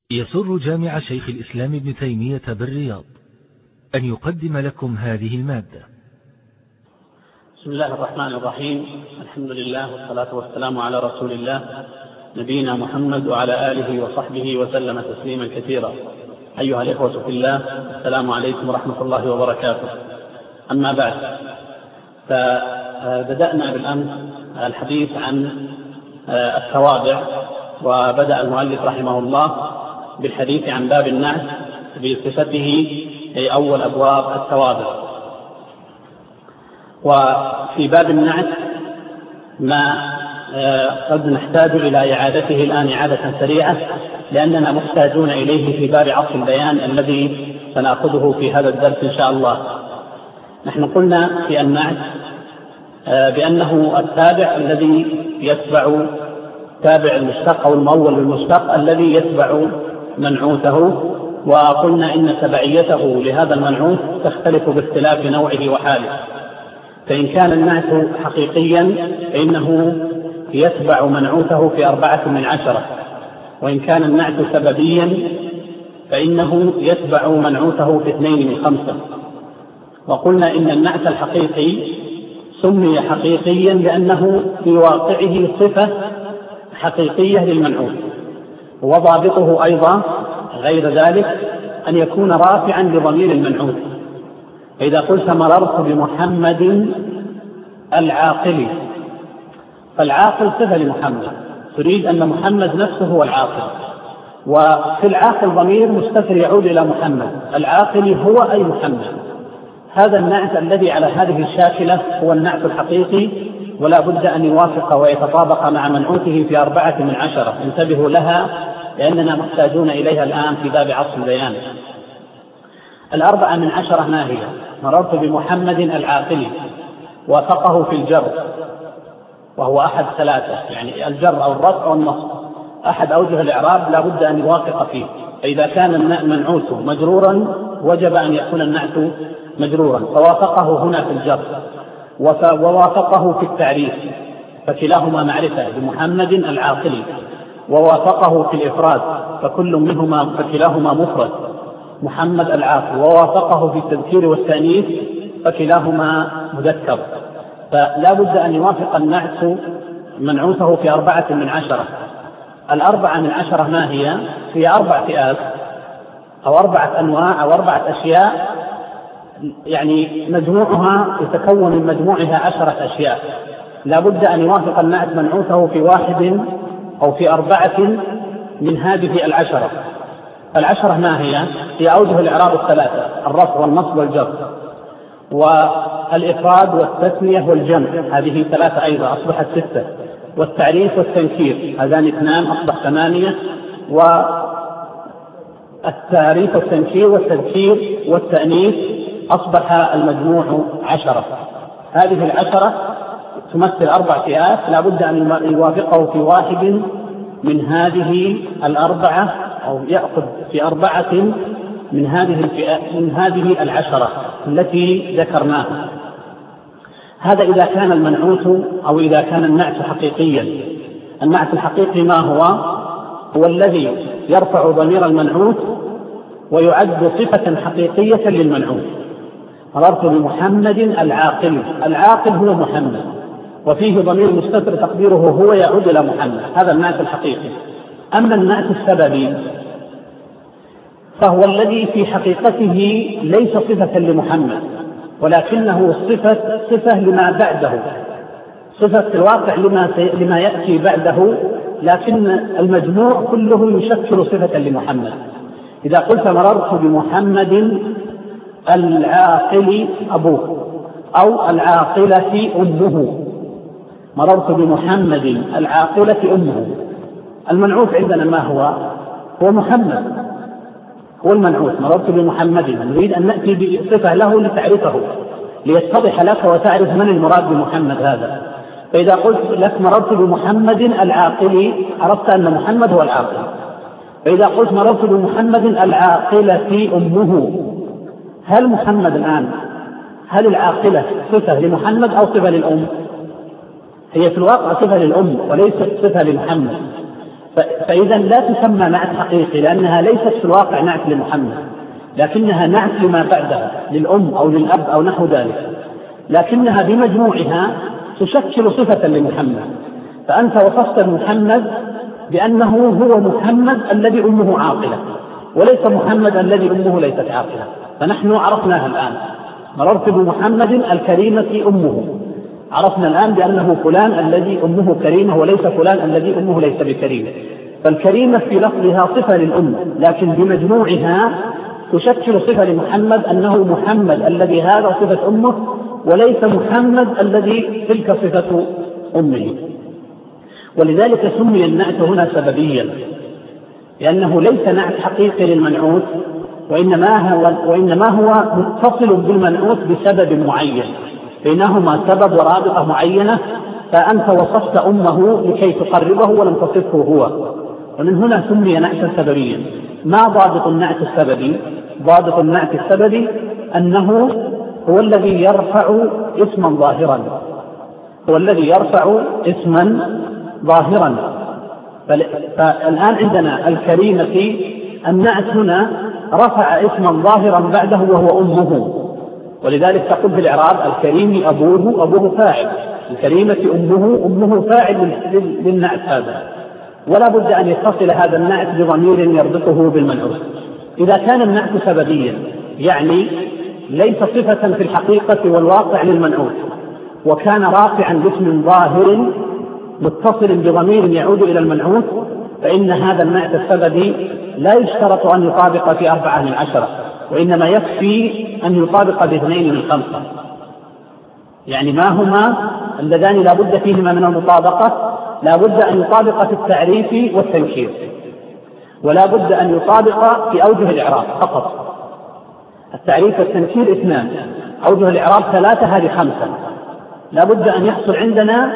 يسر جامع شيخ الإسلام ابن تيمية بالرياض أن يقدم لكم هذه المادة. بسم الله الرحمن الرحيم. الحمد لله والصلاة والسلام على رسول الله نبينا محمد وعلى آله وصحبه وسلم تسليما كثيرا. أيها الإخوة في الله، السلام عليكم ورحمة الله وبركاته. أما بعد، فبدأنا بالأمس الحديث عن التواضع، وبدأ المؤلف رحمه الله بالحديث عن باب النعت بصفته أي أول أبواب التواضع. وفي باب النعت ما قد نحتاج إلى إعادته الآن إعادة سريعة، لأننا محتاجون إليه في باب عطف البيان الذي سنأخذه في هذا الدرس إن شاء الله. نحن قلنا في النعت بأنه التابع الذي يتبع تابع المشتق أو المؤول بالمشتق الذي يتبع منعوته، وقلنا إن تبعيته لهذا المنعوت تختلف باختلاف نوعه وحاله. فإن كان النعت حقيقيا فإنه يتبع منعوته في 4/10، وإن كان النعت سببيا فإنه يتبع منعوته في 2/5. وقلنا إن النعت الحقيقي سمي حقيقيا لأنه في واقعه صفة حقيقية للمنعوت، وضابطه أيضا غير ذلك أن يكون رافعا لضمير المنعوت. فإذا قلت مررت بمحمد العاقل، فالعاقل صفة لمحمد، تريد أن محمد نفسه هو العاقل، وفي العاقل ضمير مستتر يعود إلى محمد، العاقل هو أي محمد. هذا النعت الذي على هذه الشاكلة هو النعت الحقيقي، ولا بد أن يوافق ويتطابق مع منعوته في 4/10. انتبهوا لها لأننا محتاجون إليها الآن في باب عطف البيان. 4/10 ما هي؟ مررت بمحمد العاقل، وافقه في الجر وهو أحد ثلاثة، يعني الجر أو الرفع أو النصب، أحد أوجه الإعراب لا بد أن يوافق فيه. فإذا كان المنعوت مجرورا وجب أن يكون النعت مجرورا، فوافقه هنا في الجر ووافقه في التعريف، فكلاهما معرفة بمحمد العاقل، ووافقه في الإفراد فكل منهما فكلاهما مفرد محمد العاقل، ووافقه في التذكير والتأنيث فكلاهما مذكر. فلا بد أن يوافق النعت منعوته في 4/10. 4/10 ما هي؟ هي 4 فئات أو 4 أنواع أو 4 أشياء، يعني مجموعها يتكون من مجموعها 10 أشياء. لا بد أن يوافق النعت منعوته في 1 أو في 4 من هذه 10. 10 ما هي؟ هي أوجه الإعراب 3: الرفع والنصب والجر والإفراد والتثنية والجمع، هذه 3 أيضا أصبحت 6، والتعريف والتنكير هذان 2 أصبح 8، والتعريف والتنكير والتذكير والتأنيث أصبح المجموع 10. هذه 10 تمثل 4 فئات، لا بد أن يوافقه في 1 من هذه 4 أو يأخذ في 4 من هذه الفئات من هذه 10 التي ذكرناها. هذا إذا كان المنعوت أو إذا كان النعت حقيقيا. النعت الحقيقي ما هو؟ هو الذي يرفع ضمير المنعوت ويعد صفة حقيقية للمنعوت. مررت بمحمد العاقل، العاقل هو محمد، وفيه ضمير مستتر تقديره هو يعود إلى محمد، هذا النعت الحقيقي. أما النعت السببي فهو الذي في حقيقته ليس صفة لمحمد، ولكنه صفة لما بعده، صفة في الواقع لما يأتي بعده، لكن المجموع كله يشكل صفة لمحمد. إذا قلت مررت بمحمد العاقل أبوه أو العاقلة أمه، مررت بمحمد العاقلة أمه، المنعوت عندنا ما هو؟ هو محمد، هو المنعوت. مررت بمحمد، نريد أن نأتي بصفة له لتعرفه، ليتضح لك وتعرف من المراد بمحمد هذا. فإذا قلت لك مررت بمحمد العاقل عرفت أن محمد هو العاقل. فإذا قلت مررت بمحمد العاقلة أمه، هل محمد الآن هل العاقلة صفة لمحمد أو صفة للأم؟ هي في الواقع صفة للأم وليست صفة لمحمد. فإذا لا تسمى نعت حقيقي، لأنها ليست في الواقع نعت لمحمد، لكنها نعت لما بعدها، للأم أو للأب أو نحو ذلك، لكنها بمجموعها تشكل صفة لمحمد. فأنت وصفت محمد بأنه هو محمد الذي أمه عاقلة، وليس محمد الذي أمه ليست عاقلة. فنحن عرفناها الآن، مررت بمحمد الكريمة أمه، عرفنا الآن بأنه فلان الذي أمه كريمة وليس فلان الذي أمه ليس بكريمة. فالكريمة في لفظها صفة للأم، لكن بمجموعها تشكل صفة لمحمد، أنه محمد الذي هذا صفة أمه وليس محمد الذي تلك صفة أمه. ولذلك سمي النعت هنا سببيا، لأنه ليس نعت حقيقي للمنعوت، وإنما هو متصل بالمنعوت بسبب معين، بينهما سبب ورابطة معينة، فأنت وصفت أمه لكي تقربه ولم تصفه هو، ومن هنا سمي نعتا سببيا. ما ضابط النعت السببي؟ ضابط النعت السببي أنه هو الذي يرفع اسما ظاهرا، هو الذي يرفع اسما ظاهرا. فالآن عندنا الكريمة، النعت هنا رفع اسما ظاهرا بعده وهو أمه، ولذلك تقول في الإعراب الكريم أبوه، أبوه فاعل، الكريمة أمه، أمه فاعل للنعت هذا، ولا بد أن يتصل هذا النعت بضمير يربطه بالمنعوت. إذا كان النعت سببيا يعني ليس صفة في الحقيقة والواقع للمنعوت، وكان رافعا باسم ظاهر متصل بضمير يعود إلى المنعوت، فإن هذا النعت السببي لا يشترط أن يطابق في 4 من 10، وإنما يكفي أن يطابق ب2 من 5. يعني ما هما اللذان لا بد فيهما من المطابقة؟ لا بد أن يطابق في التعريف والتنكير، ولا بد أن يطابق في أوجه الإعراب فقط. التعريف والتنكير 2، أوجه الإعراب 3، هذه 5. لا بد أن يحصل عندنا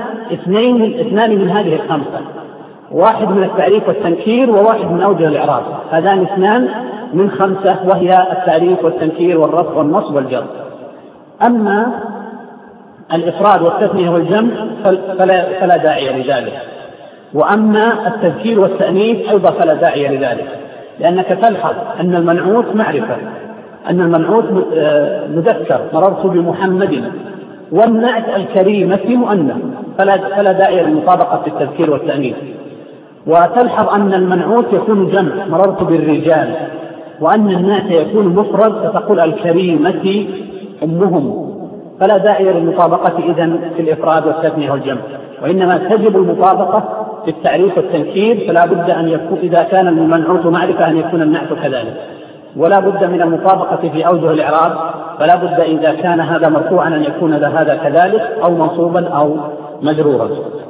2 من هذه 5، 1 من التعريف والتنكير و1 من أوجه الإعراب، هذان 2 من 5، وهي التعريف والتنكير والرفع والنصب والجر. أما الإفراد والتثنية والجمع فلا داعي لذلك، وأما التذكير والتأنيث أيضا فلا داعي لذلك، لأنك تلحظ أن المنعوت معرفة، أن المنعوت مذكر، مررت بمحمد، والنعت الكريمة مؤنث، فلا داعي للمطابقة في التذكير والتأنيث. وتلحظ أن المنعوت يكون جمع، مررت بالرجال، وأن النعت يكون مفرد، فتقول الكريمة أمهم، فلا داعي للمطابقة إذن في الإفراد والتثنية والجمع، وإنما تجب المطابقة في التعريف والتنكير. فلا بد أن يكون إذا كان المنعوت معرفة أن يكون النعت كذلك، ولا بد من المطابقة في أوجه الإعراب، فلا بد إذا كان هذا مرفوعا أن يكون هذا كذلك، أو منصوبا أو مجرورا.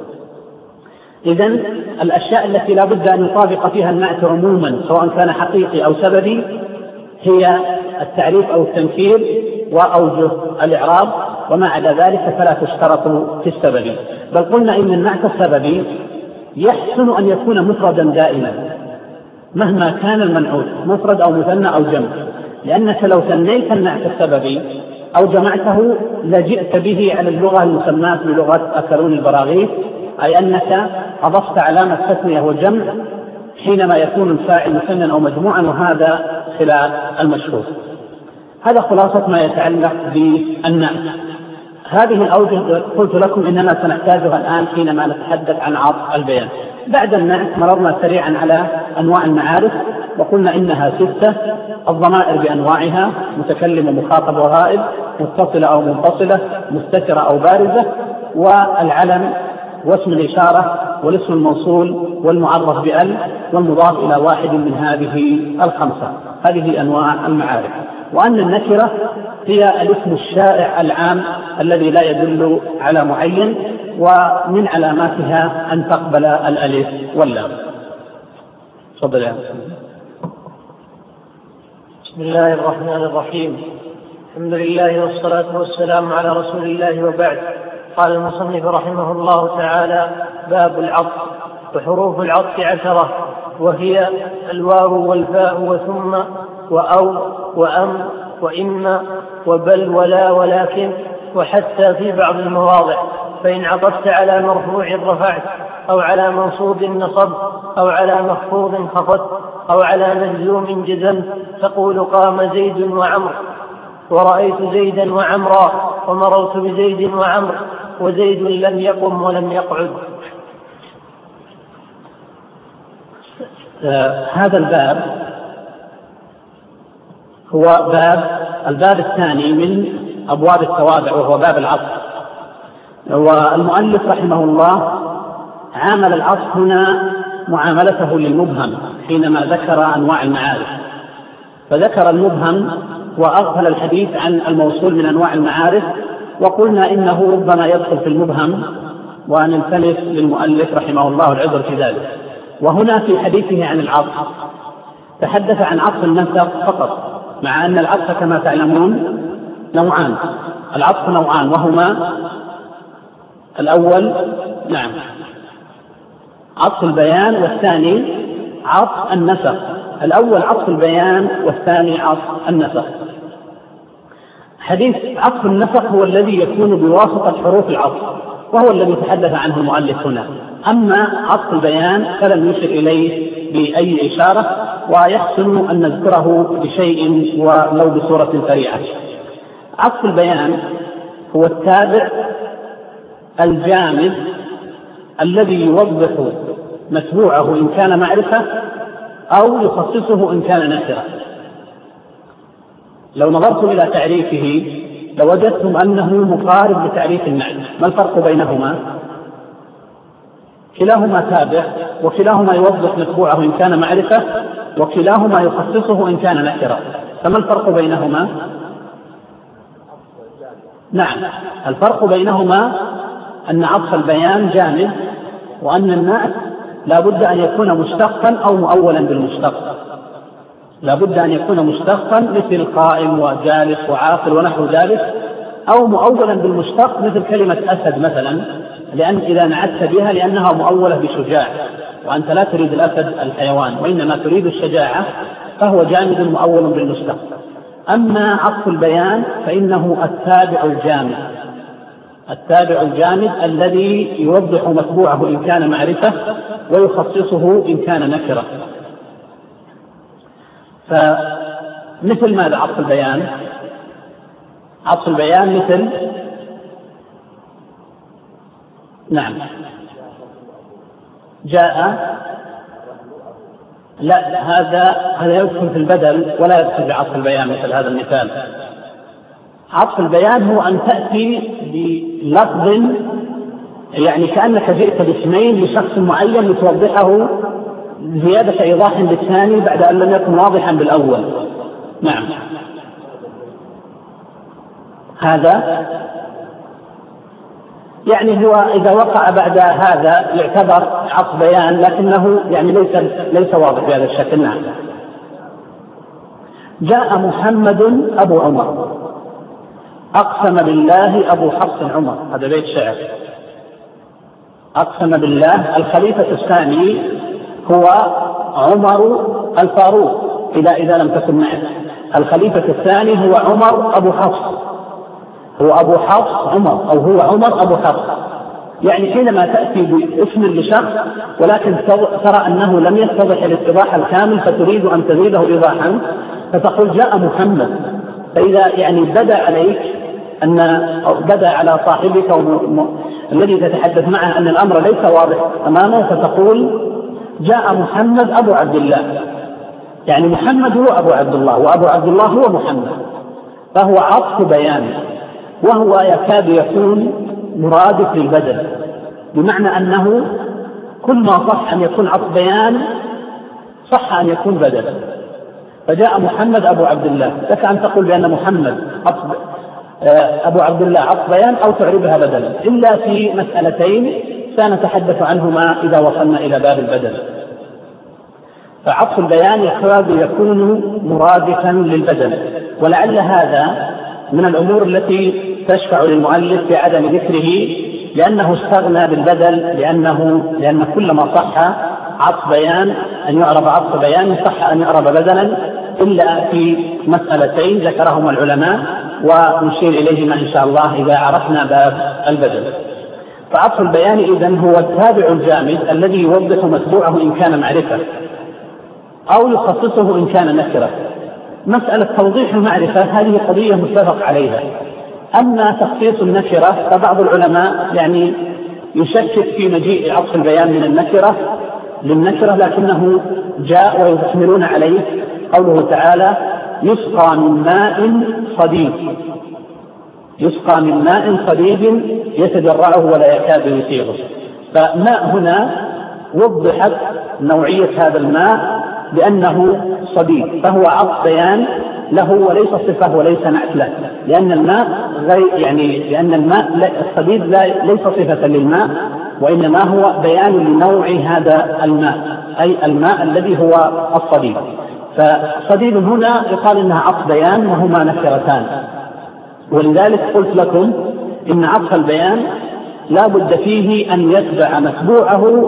إذن الأشياء التي لا بد أن يطابق فيها النعت عموما سواء كان حقيقي أو سببي هي التعريف أو التنكير وأوجه الإعراب، وما عدا ذلك فلا تشترط في السببي. بل قلنا إن النعت السببي يحسن أن يكون مفردا دائما مهما كان المنعوت، مفرد أو مثنى أو جمع، لأنك لو ثنيت النعت السببي أو جمعته لجئت به على اللغة المسماة بلغة أكلون البراغيث، أي أنك أضفت علامة تثنية وجمع حينما يكون الفاعل مثنى أو مجموعا، وهذا خلاف المشهور. هذا خلاصة ما يتعلق بالنعت. هذه الأوجه قلت لكم إننا سنحتاجها الآن حينما نتحدث عن عطف البيان. بعد النعت مررنا سريعا على أنواع المعارف، وقلنا إنها 6: الضمائر بأنواعها، متكلم ومخاطب وغائب، متصلة أو منفصلة، مستترة أو بارزة، والعلم واسم الإشارة والاسم الموصول والمعرف بأل والمضاف إلى واحد من هذه 5. هذه أنواع المعارف. وأن النكرة هي الاسم الشائع العام الذي لا يدل على معين، ومن علاماتها أن تقبل الألف واللام. تفضل يا بسم الله الرحمن الرحيم. الحمد لله والصلاة والسلام على رسول الله، وبعد. قال المصنف رحمه الله تعالى: باب العطف. وحروف العطف 10، وهي الواو والفاء وثم وأو وأم وإما وبل ولا ولكن وحتى في بعض المواضع. فإن عطفت على مرفوع رفعت، أو على منصوب نصب، أو على مخفوض خفضت أو على مجزوم جزمت تقول قام زيد وعمر ورأيت زيدا وعمرا ومررت بزيد وعمر وزيد لم يقم ولم يقعد. هذا الباب هو الباب الثاني من أبواب التوابع، وهو باب العطف. والمؤلف رحمه الله عامل العطف هنا معاملته للمبهم حينما ذكر أنواع المعارف، فذكر المبهم وأغفل الحديث عن الموصول من أنواع المعارف، وقلنا إنه ربما يدخل في المبهم ونلتمس للمؤلف رحمه الله العذر في ذلك. وهنا في حديثه عن العطف تحدث عن عطف النسق فقط، مع أن العطف كما تعلمون نوعان، العطف نوعان، وهما الأول عطف البيان، والثاني عطف النسق. الأول عطف البيان والثاني عطف النسق. حديث عطف النسق هو الذي يكون بواسطة حروف العطف، وهو الذي تحدث عنه المؤلف هنا. أما عطف البيان فلم يشر إليه بأي إشارة، ويحسن أن نذكره بشيء ولو بصورة سريعة. عطف البيان هو التابع الجامد الذي يوضح متبوعه إن كان معرفة أو يخصصه إن كان نكرة. لو نظرتم إلى تعريفه لوجدتم أنه مقارب لتعريف النعت. ما الفرق بينهما؟ كلاهما تابع، وكلاهما يوضح متبوعه إن كان معرفة، وكلاهما يخصصه إن كان نكرة. فما الفرق بينهما؟ نعم، الفرق بينهما أن عطف البيان جامد، وأن النعت لا بد أن يكون مشتقا أو مؤولا بالمشتق. لا بد أن يكون مشتقا مثل قائم وجالس وعاقل ونحو ذلك، أو مؤولا بالمشتق مثل كلمة أسد مثلا، لأن إذا نعت بها لأنها مؤولة بشجاع، وأنت لا تريد الأسد الحيوان وإنما تريد الشجاعة، فهو جامد مؤول بالمشتق. أما عطف البيان فإنه التابع الجامد، التابع الجامد الذي يوضح متبوعه إن كان معرفة ويخصصه إن كان نكرة. فمثل ماذا عطف البيان؟ عطف البيان مثل جاء، لا، هذا يدخل في البدل ولا يدخل بعطف البيان مثل هذا المثال. عطف البيان هو أن تأتي بلفظ يعني كأنك جئت باسمين لشخص معين لتوضحه زيادة إيضاح للثاني بعد أن لم يكن واضحا بالأول. نعم، هذا يعني هو إذا وقع بعد هذا يعتبر عطف بيان، لكنه يعني ليس واضح بهذا الشكل. نعم، جاء محمد أبو عمر، أقسم بالله أبو حفص عمر، هذا بيت شعر. أقسم بالله، الخليفة الثاني هو عمر الفاروق إذا لم تكن معه. الخليفة الثاني هو عمر أبو حفص، هو أبو حفص عمر، أو هو عمر أبو حفص. يعني حينما تأتي باسم لشخص ولكن ترى أنه لم يتضح الاتضاح الكامل فتريد أن تزيده إيضاحا فتقول جاء محمد. فإذا يعني بدا على صاحبك الذي تتحدث معه أن الأمر ليس واضح أمامه، فتقول جاء محمد أبو عبد الله، يعني محمد هو أبو عبد الله وأبو عبد الله هو محمد، فهو عطف بيان، وهو يكاد يكون مرادف للبدل، بمعنى أنه كل ما صح أن يكون عطف بيان صح أن يكون بدل. فجاء محمد أبو عبد الله، لك أن تقول بأن محمد أبو عبد الله عطف بيان أو تعربها بدلا، إلا في مسألتين سنتحدث عنهما إذا وصلنا إلى باب البدل. فعطف البيان يكاد يكون مرادفا للبدل، ولعل هذا من الأمور التي تشفع للمؤلف بعدم ذكره، لأنه استغنى بالبدل، لأن كل ما صح عطف بيان أن يعرب عطف بيان صح أن يعرب بدلا، إلا في مسألتين ذكرهما العلماء ونشير إليهما إن شاء الله إذا عرفنا باب البدل. فعطف البيان إذن هو التابع الجامد الذي يوضح متبوعه إن كان معرفة أو يخصصه إن كان نكرة. مسألة توضيح المعرفة هذه قضية متفق عليها. أما تخصيص النكرة فبعض العلماء يعني يشكك في مجيء عطف البيان من النكرة للنكرة، لكنه جاء ويحملون عليه قوله تعالى يسقى من ماء صديد، يسقى من ماء صديد يتجرعه ولا يكاد يسيغه. فماء هنا وضحت نوعية هذا الماء بأنه صديد، فهو عطف بيان له وليس صفة وليس نعت له، لأن الماء الصديد ليس صفة للماء، وإنما هو بيان لنوع هذا الماء، أي الماء الذي هو الصديد. فصديد هنا يقال إنها عطف بيان وهما نكرتان. ولذلك قلت لكم إن عطف البيان لا بد فيه أن يتبع متبوعه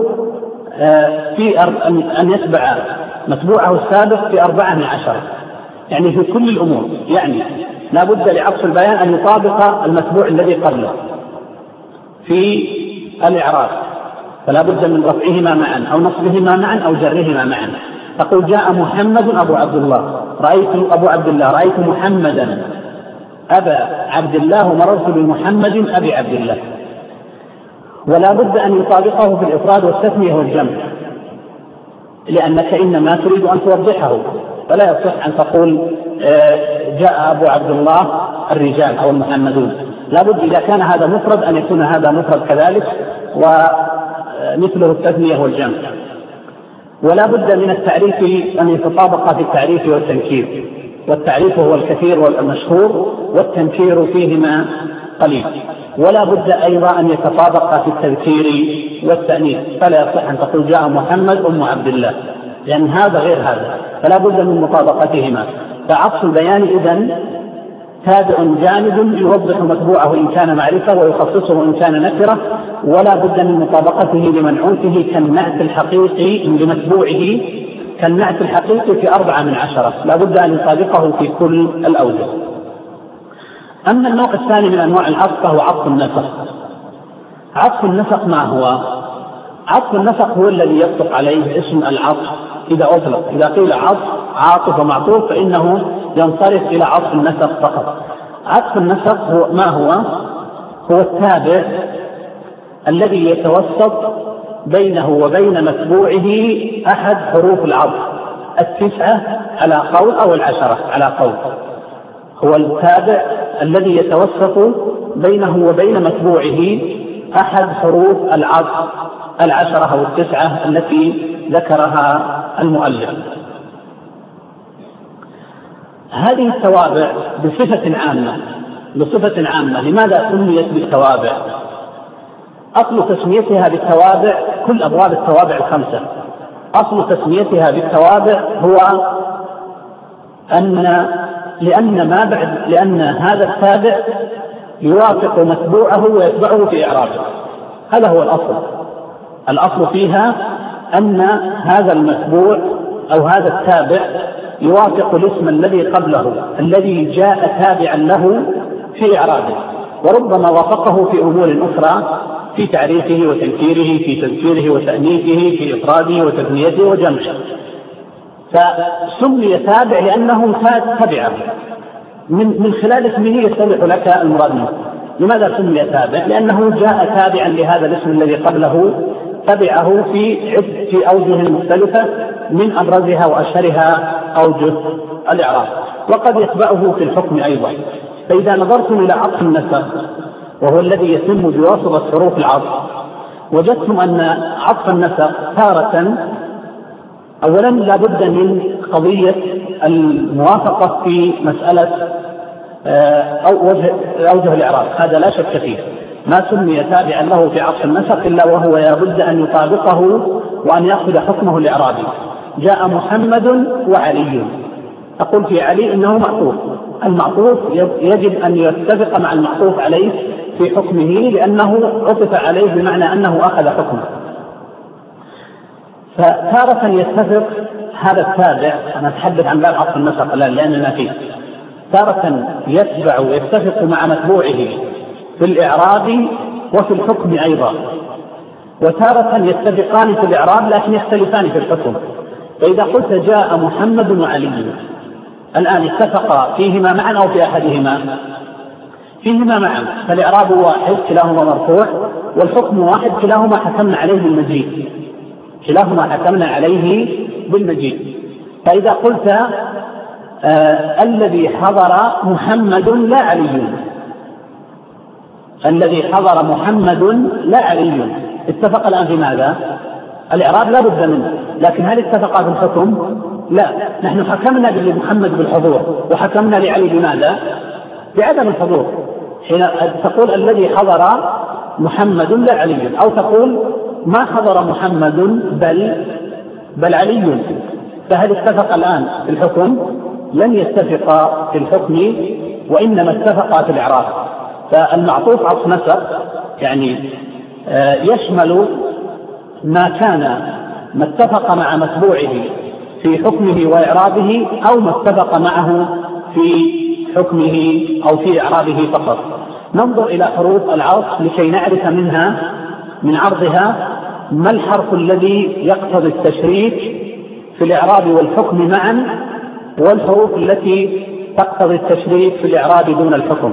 أن يتبع متبوعه السابق في 14، يعني في كل الأمور. يعني لا بد لعطف البيان أن يطابق المتبوع الذي قبله في الإعراب، فلا بد من رفعهما معا أو نصبهما معا أو جرهما معا. تقول جاء محمد أبو عبد الله، رأيت أبو عبد الله، رأيت محمدا أبا عبد الله، مررت بمحمد أبي عبد الله. ولا بد أن يطابقه في الإفراد والتثنية والجمع، لأنك إنما تريد أن توضحه، فلا يصح أن تقول جاء أبو عبد الله الرجال أو المحمدون. لا بد إذا كان هذا مفرد أن يكون هذا مفرد كذلك، ومثله التثنية والجمع. ولا بد من التعريف أن يتطابق في التعريف والتنكير، والتعريف هو الكثير والمشهور والتنكير فيهما قليل. ولا بد أيضا أن يتطابق في التذكير والتأنيث، فلا يصح أن تقول جاء محمد أم عبد الله، لأن هذا غير هذا، فلا بد من مطابقتهما. فعطف البيان إذن تابع جامد يوضح متبوعه إن كان معرفة ويخصصه إن كان نكرة، ولا بد من مطابقته لمنعوته كالنعت الحقيقي لمتبوعه، كالنعت الحقيقي في 14، لا بد أن يطابقه في كل الأوجه. أما النوع الثاني من أنواع العطف فهو عطف النسق. عطف النسق ما هو؟ عطف النسق هو الذي يطلق عليه اسم العطف إذا أطلق. إذا قيل عاطف ومعطوف فإنه ينصرف إلى عطف النسق فقط. عطف النسق هو ما هو؟ هو التابع الذي يتوسط بينه وبين متبوعه أحد حروف العطف 9 على قول أو 10 على قول. هو التابع الذي يتوسط بينه وبين متبوعه أحد حروف العطف 10 أو 9 التي ذكرها المؤلف. هذه التوابع بصفة عامة. لماذا سميت بالتوابع؟ أصل تسميتها بالتوابع كل أبواب التوابع 5. أصل تسميتها بالتوابع هو لأن هذا التابع يوافق متبوعه ويتبعه في إعرابه. هذا هو الأصل فيها أن هذا المتبوع أو هذا التابع يوافق الاسم الذي قبله الذي جاء تابعا له في إعرابه، وربما وافقه في أمور أخرى في تعريفه وتنكيره، في تذكيره وتأنيثه، في إفراده وتثنيته وجمعه. فسمي تابع لأنه تبعه من خلال اسمه يتضح لك المراد منه. لماذا سمي تابع؟ لأنه جاء تابعا لهذا الاسم الذي قبله، تبعه في أوجه مختلفة، من أبرزها وأشهرها أوجه الإعراب، وقد يتبعه في الحكم أيضا. فإذا نظرتم إلى عطف النسق وهو الذي يتم بواسطة حروف العطف، وجدتم أن عطف النسق تارة أولا لا بد من قضية الموافقة في مسألة أوجه الإعراب، هذا لا شك فيه. ما سمي تابعا له في عطف النسق إلا وهو يبد أن يطابقه وأن يأخذ حكمه الإعرابي. جاء محمد وعلي، أقول في علي إنه معطوف. المعطوف يجب أن يتفق مع المعطوف عليه في حكمه، لأنه عطف عليه بمعنى أنه أخذ حكمه. فتارة يتفق هذا التابع، أنا أتحدث عن باب عطف النسق الآن لأننا فيه، تارة يتبع ويتفق مع متبوعه في الإعراب وفي الحكم أيضا، وتارة يتفقان في الإعراب لكن يختلفان في الحكم. فإذا قلت جاء محمد وعلي، الآن اتفقا فيهما معا أو في أحدهما؟ فيهما معا، فالإعراب واحد كلاهما مرفوع، والحكم واحد كلاهما حكمنا عليه بالمجيء، كلاهما حكمنا عليه بالمجيء. فإذا قلت الذي حضر محمد لا علي، الذي حضر محمد لا علي، اتفق الآن في ماذا؟ الإعراب لا بد منه، لكن هل اتفقا في الحكم؟ لا، نحن حكمنا لمحمد بالحضور وحكمنا لعلي بماذا؟ بعدم الحضور. حين تقول الذي حضر محمد لا علي، أو تقول ما حضر محمد بل علي، فهل اتفق الآن في الحكم؟ لن يتفقا في الحكم، وإنما اتفقا في الإعراب. فالمعطوف عطف نسق يعني يشمل ما اتفق مع متبوعه في حكمه وإعرابه، أو ما اتفق معه في حكمه أو في إعرابه فقط. ننظر إلى حروف العطف لكي نعرف منها من عرضها ما الحرف الذي يقتضي التشريك في الإعراب والحكم معا، والحروف التي تقتضي التشريك في الإعراب دون الحكم.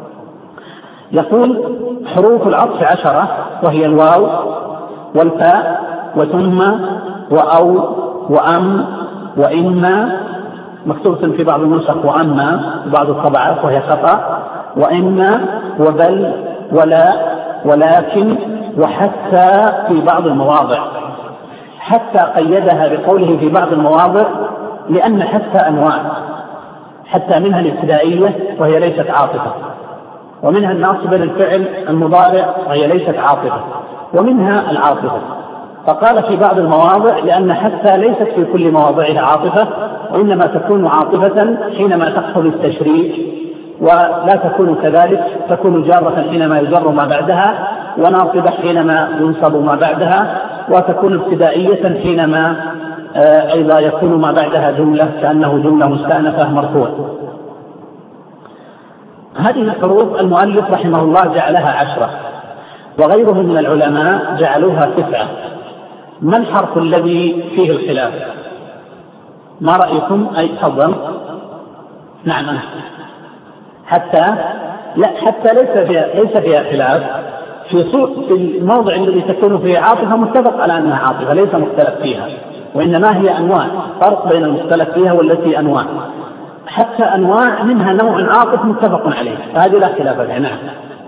يقول حروف العطف 10، وهي الواو والفاء وثم وأو وأم وإما، مكتوبة في بعض النسخ وأما في بعض الطبعات وهي خطأ، وإما وبل ولا ولكن وحتى في بعض المواضع. حتى قيدها بقوله في بعض المواضع لأن حتى أنواع، حتى منها الابتدائية وهي ليست عاطفة، ومنها الناصبة للفعل المضارع وهي ليست عاطفة، ومنها العاطفة. فقال في بعض المواضع لأن حتى ليست في كل مواضعها عاطفة، وإنما تكون عاطفة حينما تقتضي التشريك، ولا تكون كذلك، تكون جارة حينما يجر ما بعدها، وناصبة حينما ينصب ما بعدها، وتكون ابتدائية حينما أيضا يكون ما بعدها جملة كأنه جملة مستأنفة مرفوعة. هذه الحروف المؤلف رحمه الله جعلها 10، وغيره من العلماء جعلوها 9. ما الحرف الذي فيه الخلاف؟ ما رأيكم؟ أي تفضل. نعم. حتى لا، حتى ليس فيها خلاف في الموضع الذي تكون فيه عاطفة، متفق على أنها عاطفة ليس مختلف فيها، وإنما هي أنواع، فرق بين المختلف فيها والتي أنواع. حتى أنواع منها نوع عاطف متفق عليه، فهذه لا خلاف فيها. نعم.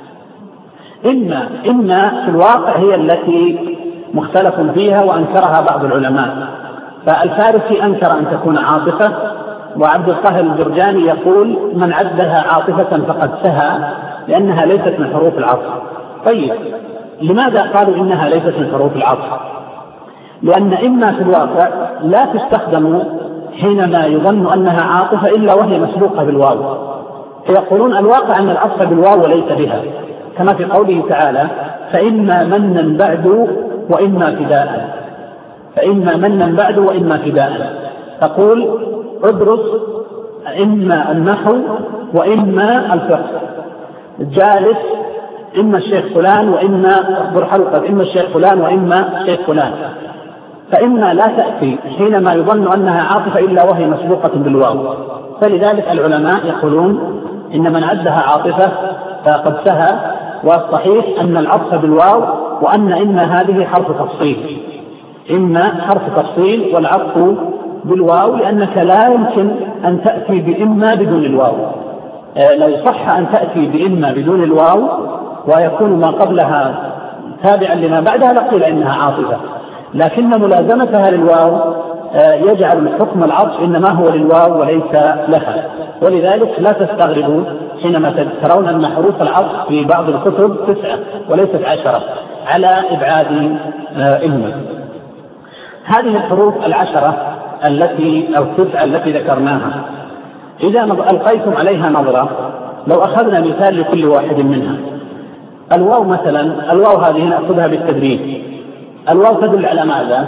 إما في الواقع هي التي مختلف فيها وأنكرها بعض العلماء، فالفارسي أنكر أن تكون عاطفة، وعبد القاهر الجرجاني يقول من عدها عاطفة فقد سهى لأنها ليست من حروف العطف. طيب لماذا قالوا إنها ليست من حروف العطف؟ لأن إما في الواقع لا تستخدم حينما يظن أنها عاطفة إلا وهي مسبوقة بالواو، فيقولون الواقع أن العطف بالواو وليس بها، كما في قوله تعالى فإما منا بعد وإما فداء، فإما منا بعد وإما فداء. تقول ادرس إما النحو وإما الفقه، جالس إما الشيخ فلان وإما احضر حلقة إما الشيخ فلان وإما الشيخ فلان. فإما لا تأتي حينما يظن أنها عاطفة إلا وهي مسبوقة بالواو، فلذلك العلماء يقولون إن من عدها عاطفة فقد سهى، والصحيح أن العطف بالواو، وأن إما هذه حرف تفصيل، إما حرف تفصيل والعطف بالواو، لأنك لا يمكن أن تأتي بإما بدون الواو. لو صح أن تأتي بإما بدون الواو ويكون ما قبلها تابعا لما بعدها لقيل إنها عاطفة، لكن ملازمتها للواو يجعل الحكم العطف إنما هو للواو وليس لها. ولذلك لا تستغربوا حينما ترون أن حروف العطف في بعض الكتب 9 وليست 10 على إبعاد إما. هذه الحروف 10 أو 9 التي ذكرناها إذا ألقيتم عليها نظرة، لو أخذنا مثال لكل واحد منها. الواو مثلا، الواو هذه نأخذها بالتدريج. الواو تدل على ماذا؟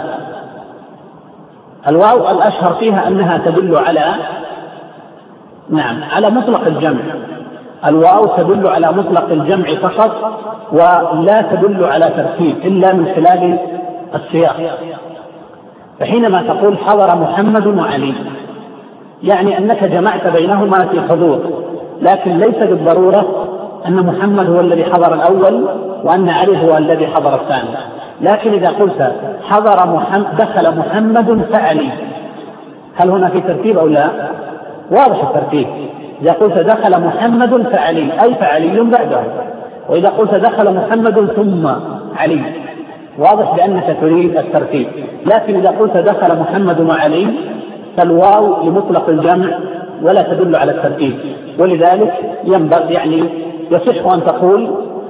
الواو الأشهر فيها أنها تدل على على مطلق الجمع، الواو تدل على مطلق الجمع فقط ولا تدل على ترتيب إلا من خلال السياق. فحينما تقول حضر محمد وعلي يعني أنك جمعت بينهما في حضور، لكن ليس بالضرورة أن محمد هو الذي حضر الأول وأن علي هو الذي حضر الثاني. لكن إذا قلت دخل محمد فعلي، هل هنا في ترتيب أو لا؟ واضح الترتيب. إذا قلت دخل محمد فعلي أي فعلي بعده، وإذا قلت دخل محمد ثم علي واضح بأنك تريد الترتيب. لكن إذا قلت دخل محمد وعلي فالواو لمطلق الجمع ولا تدل على الترتيب، ولذلك ينبغي يعني يصح أن تقول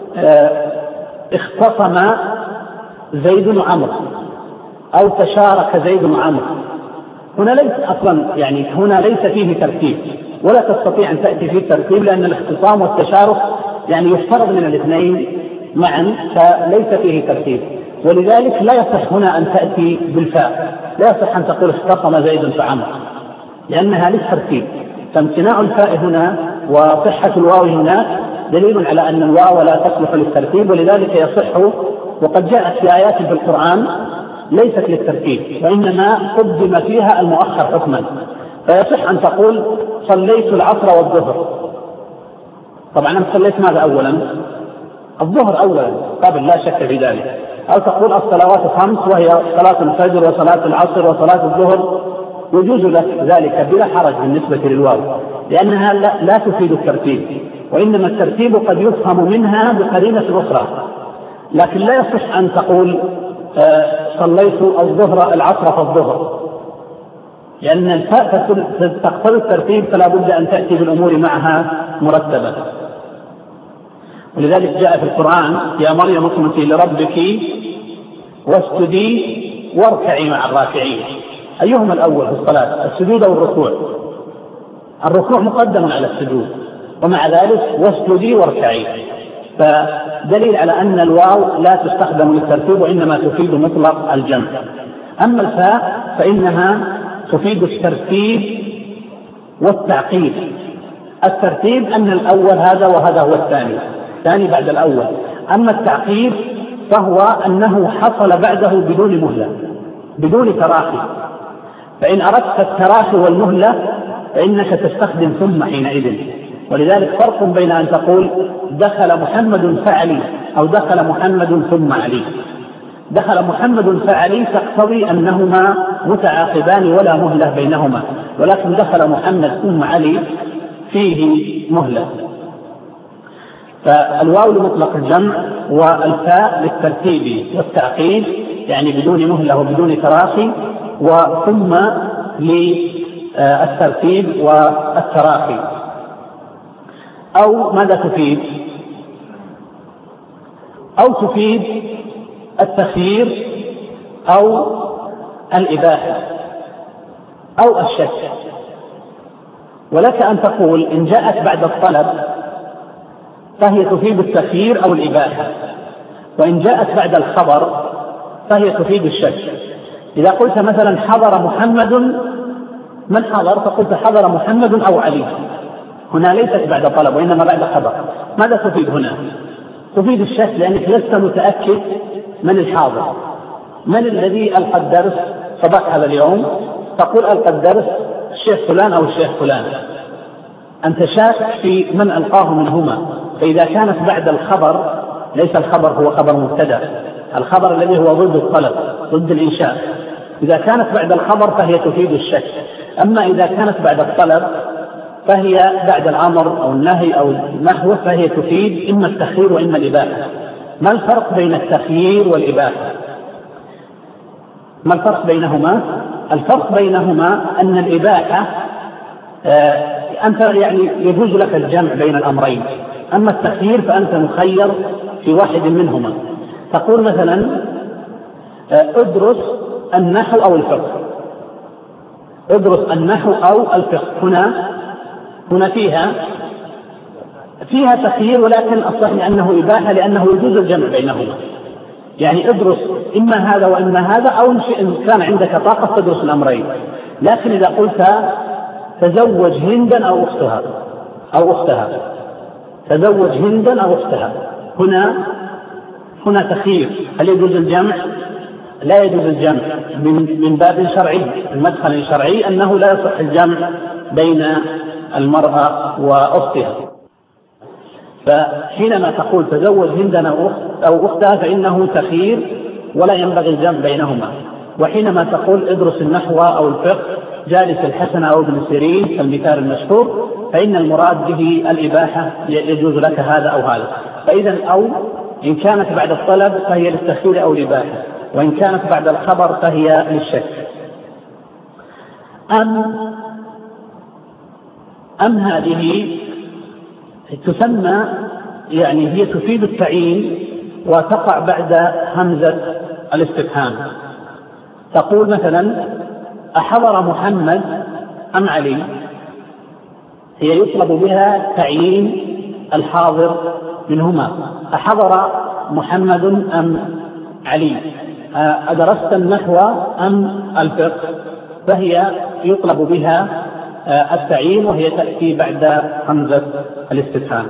اختصم زيد وعمر أو تشارك زيد وعمر. هنا ليس أصلا يعني هنا ليس فيه ترتيب ولا تستطيع أن تأتي فيه الترتيب، لأن الاختصام والتشارك يعني يفترض من الاثنين معا فليس فيه ترتيب، ولذلك لا يصح هنا أن تأتي بالفاء، لا يصح أن تقول اختصم زيد فعمر لأنها للترتيب. فامتناع الفاء هنا وصحة الواو هناك دليل على أن الواو لا تصلح للترتيب، ولذلك يصح. وقد جاءت في آيات في القرآن ليست للترتيب وإنما قدم فيها المؤخر حكما، فيصح أن تقول صليت العصر والظهر. طبعا أنا صليت ماذا أولا؟ الظهر أولا قبل، لا شك في ذلك. أو تقول الصلوات الخمس وهي صلاة الفجر وصلاة العصر وصلاة الظهر، يجوز لك ذلك بلا حرج بالنسبة للواو، لأنها لا تفيد الترتيب، وإنما الترتيب قد يفهم منها بقرينة أخرى. لكن لا يصح أن تقول صليت الظهر العصر فالظهر، لأن الفاء تقتضي الترتيب فلا بد أن تأتي بالأمور معها مرتبة. ولذلك جاء في القرآن يا مريم اقنتي لربك واسجدي واركعي مع الراكعين. أيهما الأول في الصلاة، السجود أو الركوع؟ الركوع مقدم على السجود، ومع ذلك واسجدي واركعي، فدليل على أن الواو لا تستخدم للترتيب وإنما تفيد مطلق الجمع. أما الفاء فإنها تفيد الترتيب والتعقيب. الترتيب أن الأول هذا وهذا هو الثاني بعد الأول. أما التعقيب فهو أنه حصل بعده بدون مهلة بدون تراخي، فإن أردت التراخي والمهلة فإنك تستخدم ثم حينئذ. ولذلك فرق بين أن تقول دخل محمد فعلي أو دخل محمد ثم علي. دخل محمد فعلي تقتضي أنهما متعاقبان ولا مهلة بينهما، ولكن دخل محمد ثم علي فيه مهلة. فالواو لمطلق الجمع والفاء للترتيب والتعقيب يعني بدون مهلة وبدون تراخي، وثم للترتيب والتراخي. أو ماذا تفيد؟ أو تفيد التخيير أو الإباحة أو الشك. ولك أن تقول إن جاءت بعد الطلب فهي تفيد التخيير أو الإباحة، وإن جاءت بعد الخبر فهي تفيد الشك. إذا قلت مثلا حضر محمد، من حضر؟ فقلت حضر محمد أو علي، هنا ليست بعد طلب وإنما بعد خبر. ماذا تفيد هنا؟ تفيد الشك، لأنك لست متأكد من الحاضر، من الذي ألقى الدرس صباح هذا اليوم، تقول ألقى الدرس الشيخ فلان أو الشيخ فلان، أنت شاك في من ألقاه منهما. فإذا كانت بعد الخبر، ليس الخبر هو خبر مبتدأ، الخبر الذي هو ضد الطلب ضد الإنشاء، إذا كانت بعد الخبر فهي تفيد الشك. أما إذا كانت بعد الطلب فهي بعد الأمر أو النهي أو النحو فهي تفيد إما التخيير وإما الإباحة. ما الفرق بين التخيير والإباحة؟ ما الفرق بينهما؟ الفرق بينهما أن الإباحة أنت يعني يجوز لك الجمع بين الأمرين، أما التخيير فأنت مخير في واحد منهما. تقول مثلا ادرس النحو أو الفقه، ادرس النحو أو الفقه. هنا فيها تخيير، ولكن الصحيح لأنه إباحة، لأنه يجوز الجمع بينهما. يعني ادرس إما هذا وإما هذا، أو إن كان عندك طاقة تدرس الأمرين. لكن إذا قلت تزوج هندا أو أختها تزوج هندا أو أختها، هنا تخيير. هل يجوز الجمع؟ لا يجوز الجمع من باب شرعي، المدخل الشرعي أنه لا يصح الجمع بين المرأة وأختها. فحينما تقول تزوج هندا أو أختها فإنه تخيير ولا ينبغي الجمع بينهما. وحينما تقول ادرس النحو أو الفقه جالس الحسن أو ابن سيرين كالمثال المشهور، فإن المراد به الإباحة، يجوز لك هذا أو هذا. فإذا أو إن كانت بعد الطلب فهي للتخيير أو الإباحة، وإن كانت بعد الخبر فهي للشك. أم هذه تسمى، يعني هي تفيد التعيين وتقع بعد همزة الاستفهام. تقول مثلا أحضر محمد أم علي؟ هي يطلب بها تعيين الحاضر منهما. أحضر محمد أم علي؟ أدرست النحو أم الفقه؟ فهي يطلب بها التعيين، وهي تأتي بعد همزة الاستفهام.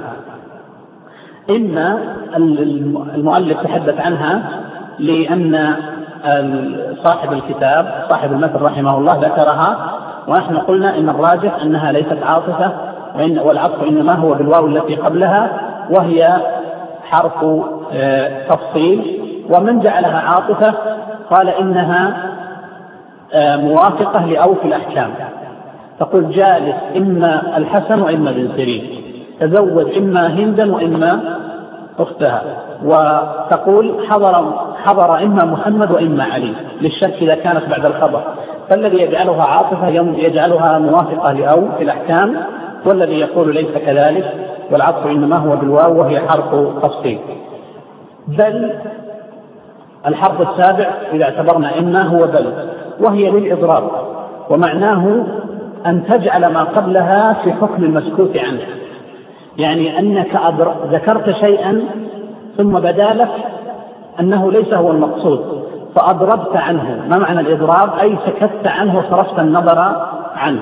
إن المؤلف تحدث عنها لأن صاحب الكتاب صاحب المتن رحمه الله ذكرها، ونحن قلنا إن الراجح أنها ليست عاطفة، والعطف إنما هو بالواو التي قبلها، وهي حرف تفصيل. ومن جعلها عاطفة قال إنها موافقة لأو في الأحكام. تقول جالس إما الحسن وإما بن سيرين، تزوج إما هندا وإما أختها. وتقول حضر إما محمد وإما علي، للشك إذا كانت بعد الخبر. فالذي يجعلها عاطفة يجعلها موافقة لأو في الأحكام، والذي يقول ليس كذلك والعطف إنما هو بالواو وهي حرف تفصيل. بل الحرف السابع إذا اعتبرنا إما هو بل، وهي للإضراب، ومعناه أن تجعل ما قبلها في حكم المسكوت عنه. يعني أنك ذكرت شيئا ثم بدا لك أنه ليس هو المقصود فأضربت عنه. ما معنى الإضراب؟ أي سكت عنه وصرفت النظر عنه.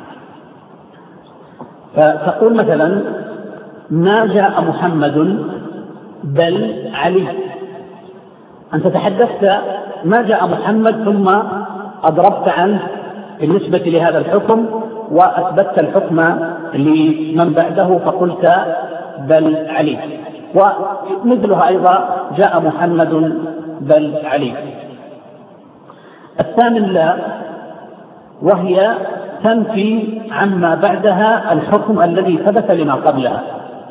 فتقول مثلا ما جاء محمد بل علي. أنت تحدثت ما جاء محمد ثم أضربت عنه بالنسبة لهذا الحكم، وأثبتت الحكم لمن بعده فقلت بل علي. ومثلها أيضا جاء محمد بل علي. الثامن لا، وهي تنفي عما بعدها الحكم الذي ثبت لما قبلها.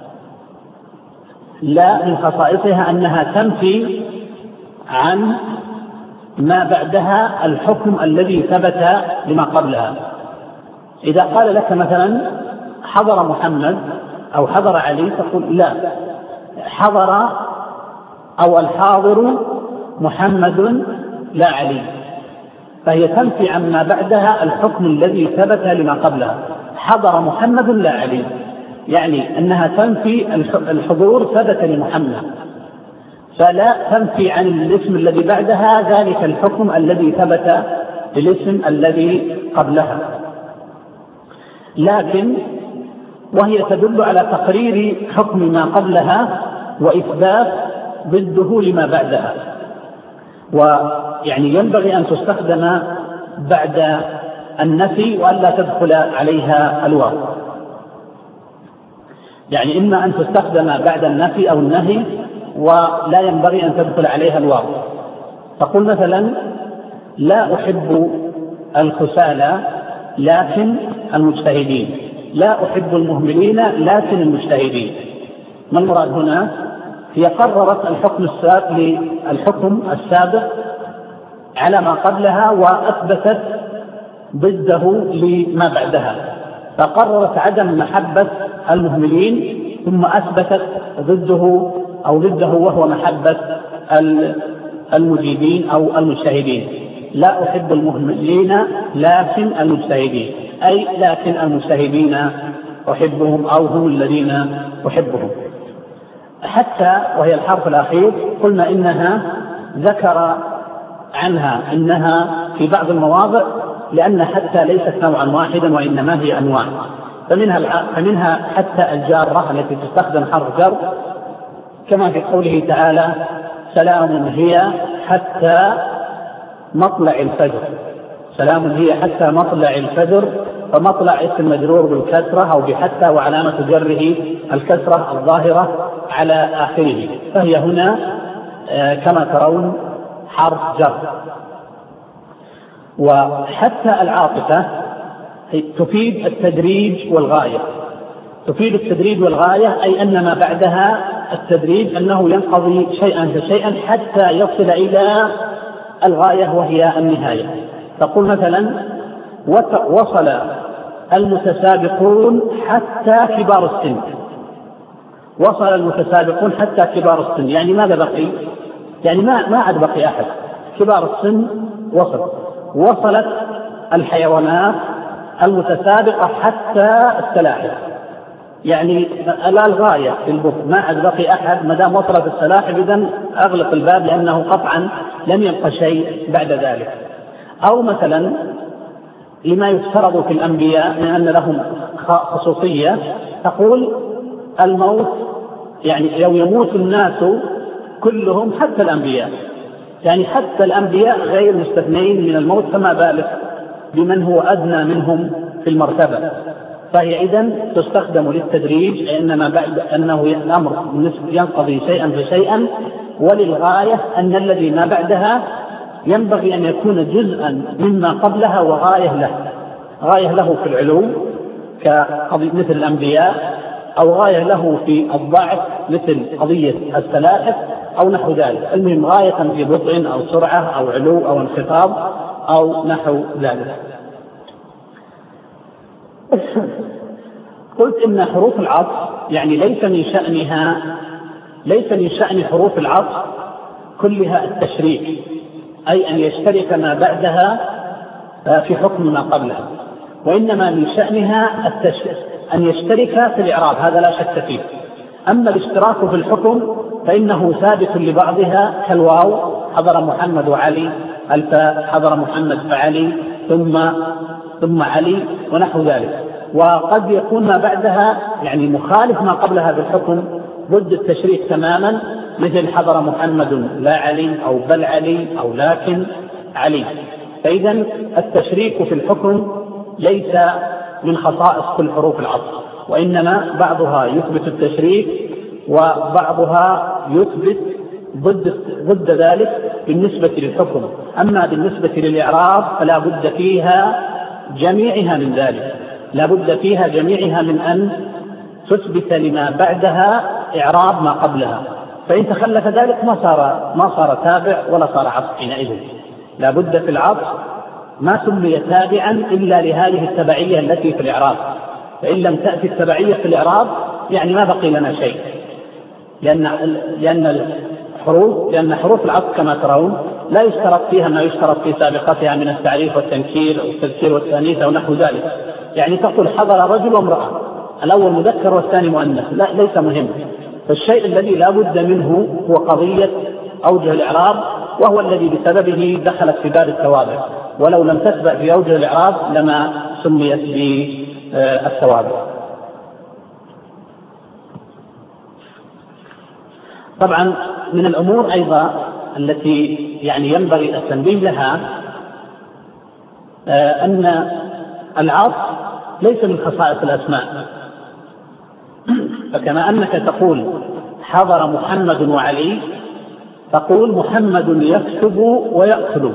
لا من خصائصها أنها تنفي عن ما بعدها الحكم الذي ثبت لما قبلها. إذا قال لك مثلا حضر محمد أو حضر علي، تقول لا، حضر أو الحاضر محمد لا علي، فهي تنفي عما بعدها الحكم الذي ثبت لما قبلها. حضر محمد لا علي، يعني أنها تنفي الحضور ثبت لمحمد، فلا تنفي عن الاسم الذي بعدها ذلك الحكم الذي ثبت للاسم الذي قبلها. لكن وهي تدل على تقرير حكم ما قبلها وإثبات ضده لما بعدها. ويعني ينبغي أن تستخدم بعد النفي وألا تدخل عليها الواو. يعني إما أن تستخدم بعد النفي أو النهي ولا ينبغي أن تدخل عليها الواو. تقول مثلا لا أحب الخسالى لكن المجتهدين، لا أحب المهملين لكن المجتهدين. ما المراد هنا؟ هي قررت الحكم السابق على ما قبلها وأثبتت ضده لما بعدها، فقررت عدم محبة المهملين ثم أثبتت ضده وهو محبة المجيبين أو المجتهدين. لا أحب المهملين لكن المجتهدين، أي لكن المجتهدين أحبهم أو هم الذين أحبهم. حتى وهي الحرف الأخير قلنا إنها ذكر عنها إنها في بعض المواضع، لأن حتى ليست نوعا واحدا وإنما هي أنواع. فمنها حتى الجارة التي تستخدم حرف جر، كما في قوله تعالى سلام هي حتى مطلع الفجر. سلام هي حتى مطلع الفجر، فمطلع اسم مجرور بالكسرة أو بحتى، وعلامة جره الكسرة الظاهرة على آخره، فهي هنا كما ترون حرف جر. وحتى العاطفة تفيد التدريج والغاية. تفيد التدريج والغاية أي أن ما بعدها التدريج أنه ينقضي شيئا فشيئا حتى يصل إلى الغاية وهي النهاية. تقول مثلا وصل المتسابقون حتى كبار السن. وصل المتسابقون حتى كبار السن، يعني ماذا بقي؟ يعني ما عاد بقي أحد. كبار السن وصلت الحيوانات المتسابقة حتى السلاحف، يعني لا الغاية في البث، ما عاد بقي أحد. ما دام وصلت السلاحف إذن أغلق الباب، لأنه قطعا لم يبقى شيء بعد ذلك. أو مثلا لما يفترض في الأنبياء من أن لهم خصوصية، تقول الموت، يعني لو يموت الناس كلهم حتى الأنبياء، يعني حتى الأنبياء غير مستثنين من الموت، فما بالك بمن هو أدنى منهم في المرتبة. فهي إذن تستخدم للتدريج، إنما بعد أنه الأمر ينقضي شيئا فشيئا، وللغاية أن الذي ما بعدها ينبغي أن يكون جزءا مما قبلها وغاية له، غاية له في العلو مثل الأنبياء، أو غاية له في الضعف مثل قضية السلاحف أو نحو ذلك. المهم غاية في بطء أو سرعة أو علو أو انخفاض أو نحو ذلك. قلت إن حروف العطف يعني ليس من شأن حروف العطف كلها التشريك، أي أن يشترك ما بعدها في حكم ما قبلها، وإنما من شأنها أن يشترك في الإعراب، هذا لا شك فيه. أما الاشتراك في الحكم فإنه ثابت لبعضها، كالواو حضر محمد وعلي، الفاء حضر محمد فعلي ثم علي ونحو ذلك. وقد يكون ما بعدها يعني مخالف ما قبلها بالحكم، ضد التشريك تماما، مثل حضر محمد لا علي أو بل علي أو لكن علي. فإذا التشريك في الحكم ليس من خصائص كل حروف العطف، وإنما بعضها يثبت التشريك وبعضها يثبت ضد ذلك بالنسبة للحكم. أما بالنسبة للإعراب فلا بد فيها جميعها من ذلك، لا بد فيها جميعها من أن تثبت لما بعدها إعراب ما قبلها، فإن تخلف ذلك ما صار تابع ولا صار عطف حينئذ. لا بد في العطف ما سمي تابعا إلا لهذه التبعية التي في الإعراب، فإن لم تأتي التبعية في الإعراب يعني ما بقي لنا شيء، لأن حروف العطف كما ترون لا يشترط فيها ما يشترط في سابقتها من التعريف والتنكير أو التذكير والتأنيث أو نحو ذلك. يعني تقول حضر رجل وامرأة، الأول مذكر والثاني مؤنث، لا ليس مهم. فالشيء الذي لا بد منه هو قضية أوجه الإعراب، وهو الذي بسببه دخلت في باب التوابع، ولو لم تتبع في أوجه الإعراب لما سميت بالتوابع. طبعا من الأمور أيضا التي يعني ينبغي التنبيه لها أن العطف ليس من خصائص الأسماء، فكما أنك تقول حضر محمد وعلي، تقول محمد يكتب ويأكل.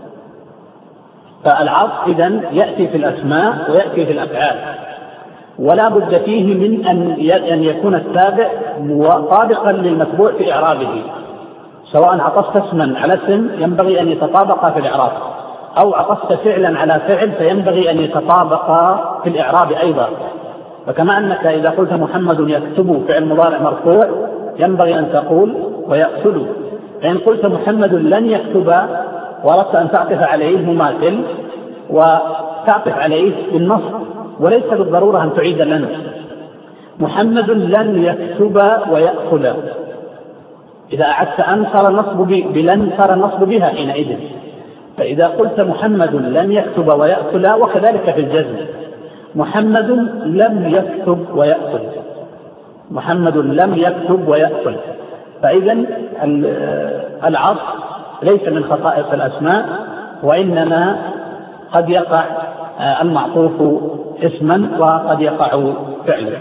فالعطف إذن يأتي في الأسماء ويأتي في الأفعال، ولا بد فيه من أن يكون التابع طابقا للمتبوع في إعرابه، سواء عطفت اسما على اسم ينبغي أن يتطابق في الإعراب، أو عطفت فعلا على فعل فينبغي أن يتطابق في الإعراب أيضا. فكما أنك إذا قلت محمد يكتب فعل مضارع مرفوع ينبغي أن تقول ويأكل، فإن قلت محمد لن يكتب وردت أن تعطف عليه مماثل وتعطف عليه بالنصب، وليس بالضرورة أن تعيد لن. محمد لن يكتب ويأكل، إذا أعدت أن صار النصب بلن صار النصب بها حينئذ. فإذا قلت محمد لن يكتب ويأكل، وكذلك في الجزم، محمد لم يكتب ويأكل، محمد لم يكتب ويأكل. فإذا العطف ليس من خصائص الأسماء، وإنما قد يقع المعطوف اسما وقد يقع فعلا.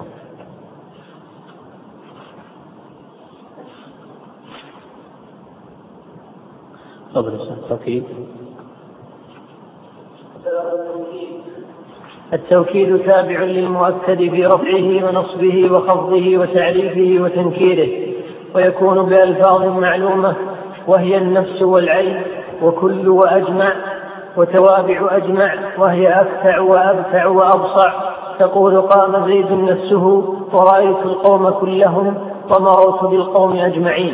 التوكيد تابع للمؤكد في رفعه ونصبه وخفضه وتعريفه وتنكيره، ويكون بألفاظ معلومة وهي النفس والعين وكل وأجمع وتوابع أجمع، وهي أفتع وأبتع وأبصع. تقول قام زيد نفسه ورأيت القوم كلهم ومررت بالقوم أجمعين.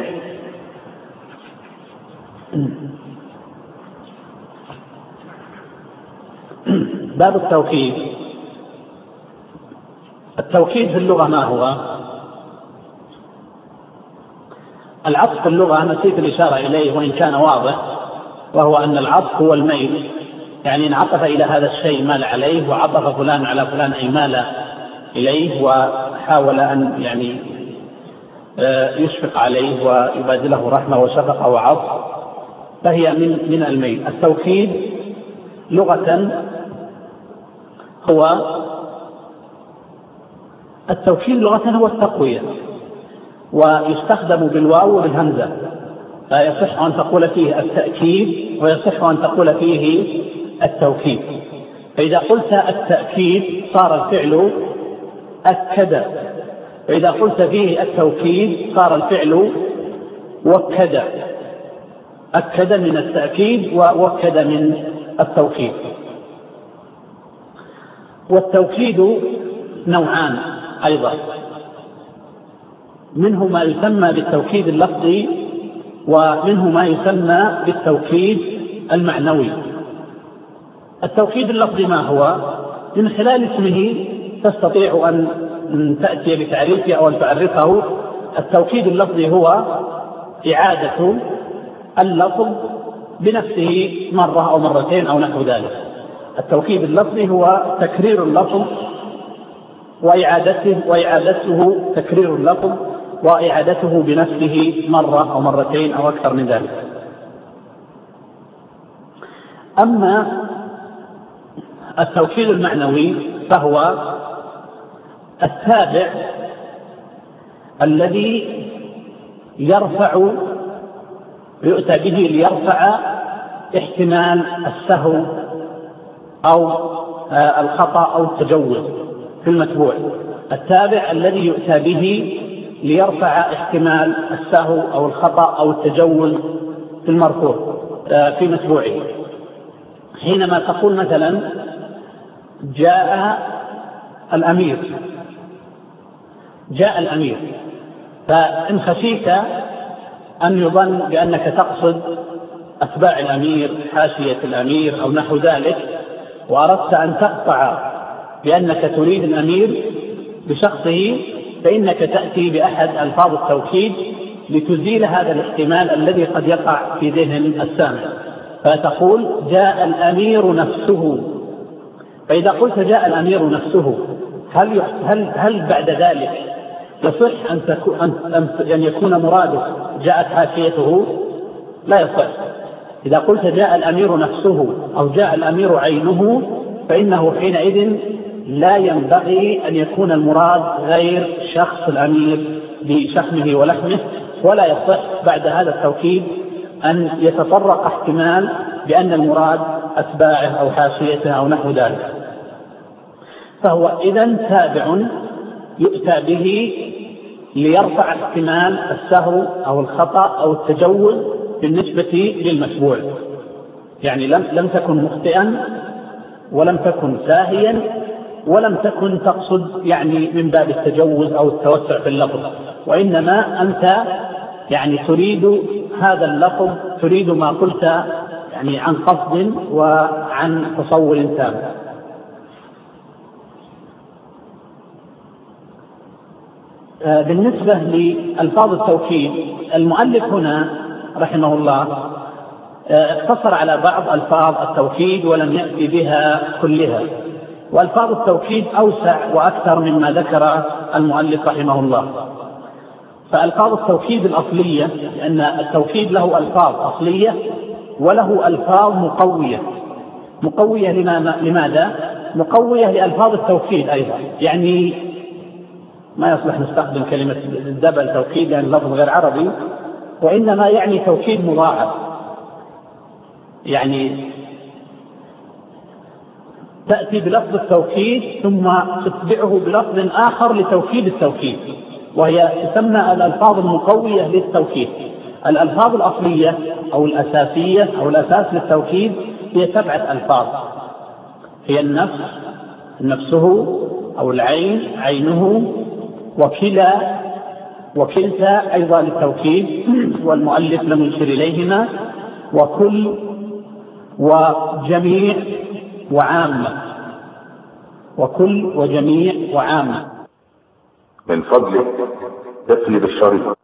باب التوكيد. التوكيد في اللغة ما هو؟ العطف في اللغة نسيت الإشارة إليه وإن كان واضح، وهو أن العطف هو الميل، يعني إن عطف إلى هذا الشيء مال عليه، وعطف فلان على فلان أي مال إليه وحاول أن يعني يشفق عليه ويبادله رحمة وشفقة وعطف، فهي من الميل. التوكيد لغة هو التقوية، ويستخدم بالواو وبالهمزة، فيصح أن تقول فيه التأكيد ويصح أن تقول فيه التوكيد. فإذا قلت التأكيد صار الفعل أكد، فإذا قلت فيه التوكيد صار الفعل وكد. أكد من التأكيد ووكد من التوكيد. والتوكيد نوعان أيضا، منه ما يسمى بالتوكيد اللفظي، ومنه ما يسمى بالتوكيد المعنوي. التوكيد اللفظي ما هو؟ من خلال اسمه تستطيع أن تأتي بتعريفه أو أن تعرفه. التوكيد اللفظي هو إعادة اللفظ بنفسه مرة أو مرتين أو نحو ذلك. التوكيد اللفظي هو تكرير اللفظ وإعادته تكرير اللفظ وإعادته بنفسه مرة أو مرتين أو أكثر من ذلك. أما التوكيد المعنوي فهو التابع الذي يؤتى به ليرفع احتمال السهو أو الخطأ أو التجوز في المتبوع. التابع الذي يؤتى به ليرفع احتمال السهو أو الخطأ أو التجوز في المرفوع في متبوعه. حينما تقول مثلا جاء الأمير، فإن خشيت أن يظن بأنك تقصد أتباع الأمير، حاشية الأمير أو نحو ذلك، وأردت أن تقطع بأنك تريد الأمير بشخصه، فإنك تأتي بأحد ألفاظ التوكيد لتزيل هذا الاحتمال الذي قد يقع في ذهن السامع، فتقول جاء الأمير نفسه. فإذا قلت جاء الأمير نفسه، هل بعد ذلك يصح أن يكون مرادك جاءت حاشيته؟ لا يصح. إذا قلت جاء الأمير نفسه أو جاء الأمير عينه، فإنه حينئذ لا ينبغي أن يكون المراد غير شخص الأمير بشحمه ولحمه، ولا يصح بعد هذا التوكيد أن يتطرق احتمال بأن المراد أتباعه أو حاشيته أو نحو ذلك. فهو إذن تابع يؤتى به ليرفع احتمال السهو أو الخطأ أو التجوز بالنسبة للمتبوع، يعني لم تكن مخطئا ولم تكن ساهيا ولم تكن تقصد يعني من باب التجوز أو التوسع في اللفظ، وإنما أنت يعني تريد هذا اللفظ، تريد ما قلت يعني عن قصد وعن تصور تام. بالنسبة لألفاظ التوكيد، المؤلف هنا رحمه الله اقتصر على بعض ألفاظ التوكيد ولم يأتي بها كلها، وألفاظ التوكيد أوسع وأكثر مما ذكر المؤلف رحمه الله. فألفاظ التوكيد الأصلية، لأن التوكيد له ألفاظ أصلية وله ألفاظ مقوية. مقوية لماذا؟ مقوية لألفاظ التوكيد أيضا، يعني ما يصلح نستخدم كلمة الدبل توكيد لأن اللفظ غير عربي، وإنما يعني توكيد مضاعف، يعني تأتي بلفظ التوكيد ثم تتبعه بلفظ آخر لتوكيد التوكيد، وهي تسمى الألفاظ المقوية للتوكيد. الألفاظ الأصلية أو الأساسية أو الأساس للتوكيد هي 7 ألفاظ، هي النفس، نفسه، أو العين، عينه، وكلا، وكلتا أيضا للتوكيد والمؤلف لم يشر إليهما، وكل، وجميع، وعامة. وكل وجميع وعامة. من فضلك اقلب الشريط.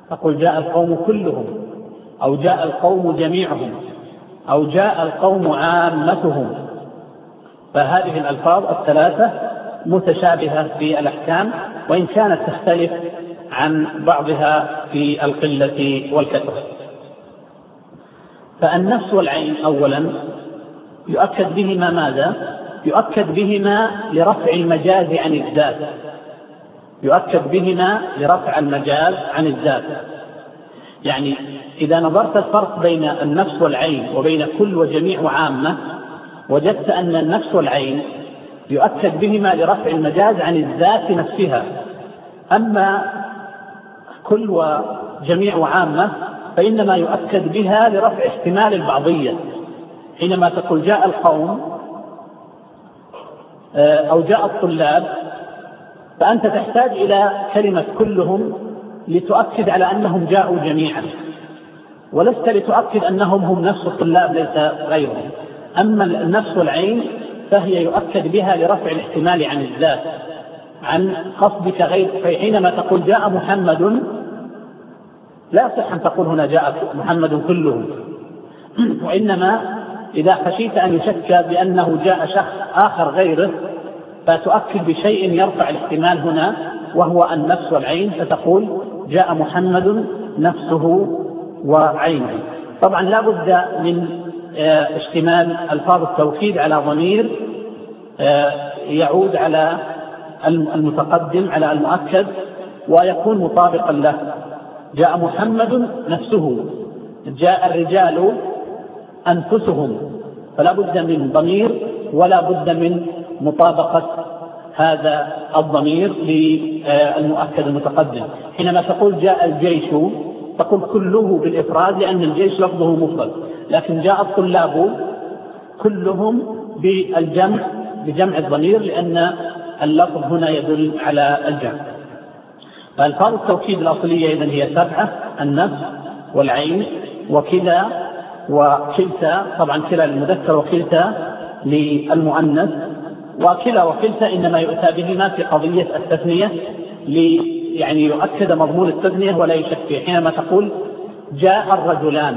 أقول جاء القوم كلهم، أو جاء القوم جميعهم، أو جاء القوم عامتهم. فهذه الألفاظ الثلاثة متشابهة في الأحكام، وإن كانت تختلف عن بعضها في القلة والكثرة. فالنفس والعين أولا يؤكد بهما ماذا؟ يؤكد بهما لرفع المجاز عن الذات، يؤكد بهما لرفع المجاز عن الذات. يعني إذا نظرت الفرق بين النفس والعين وبين كل وجميع وعامة، وجدت أن النفس والعين يؤكد بهما لرفع المجاز عن الذات نفسها، أما كل وجميع وعامة فإنما يؤكد بها لرفع احتمال البعضية. حينما تقول جاء القوم أو جاء الطلاب، فأنت تحتاج إلى كلمة كلهم لتؤكد على أنهم جاءوا جميعا، ولست لتؤكد أنهم هم نفس الطلاب ليس غيرهم. أما النفس والعين فهي يؤكد بها لرفع الاحتمال عن الذات، عن قصدك غير. فحينما تقول جاء محمد لا يصح أن تقول هنا جاء محمد كلهم، وإنما إذا خشيت أن يشك بأنه جاء شخص آخر غيره فتؤكد بشيء يرفع الاحتمال هنا، وهو النفس والعين، فتقول جاء محمد نفسه وعينه. طبعا لا بد من اشتمال ألفاظ التوكيد على ضمير يعود على المتقدم على المؤكد ويكون مطابقا له. جاء محمد نفسه، جاء الرجال أنفسهم، فلا بد من ضمير ولا بد من مطابقة هذا الضمير للمؤكد المتقدم. حينما تقول جاء الجيش تقول كله بالإفراد لأن الجيش لفظه مفرد، لكن جاء الطلاب كلهم بالجمع بجمع الضمير لأن اللفظ هنا يدل على الجمع. فألفاظ التوكيد الأصلية إذن هي 7: النفس والعين وكلا وكلتا، طبعا كلا للمذكر وكلتا للمؤنث، وكلا وكلتا إنما يؤتى بهما في قضية التثنية يعني يؤكد مضمون التثنية ولا يشك فيه. حينما تقول جاء الرجلان،